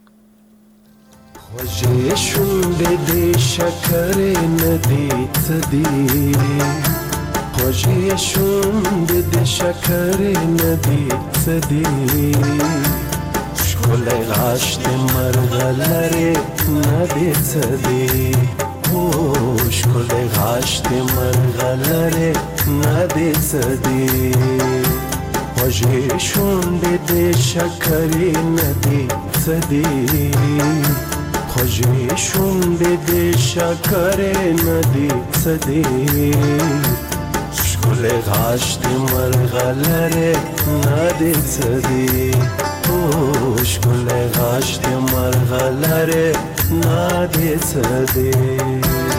وجه شونډې دې شکرې ندی څدی، وجه شونډې دې شکرې ندی څدی، ښکلی غاښ دې مرغلرې ندی څدی، او ښکلی غاښ دې مرغلرې ندی څدی، وجه شونډې دې شکرې ندی څدی، خوږې شونډې دې شکرې ندی څدی، ښکلی غاښ دې مرغلرې ندی څدی، او ښکلی غاښ دې مرغلرې ندی څدی.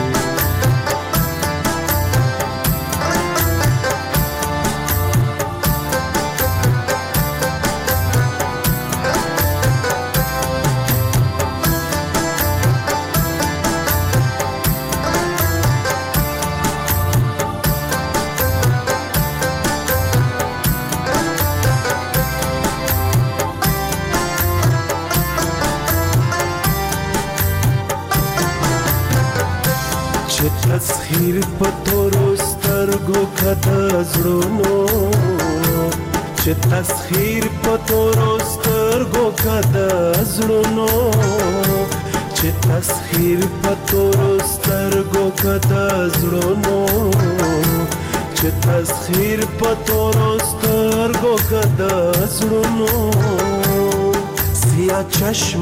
تسخیر په تورو سترګو کده زړونو، چې تسخیر په تورو سترګو کده زړونو، چې تسخیر په تورو سترګو کده زړونو، چې تسخیر په تورو سترګو کده زړونو، سیاه چشم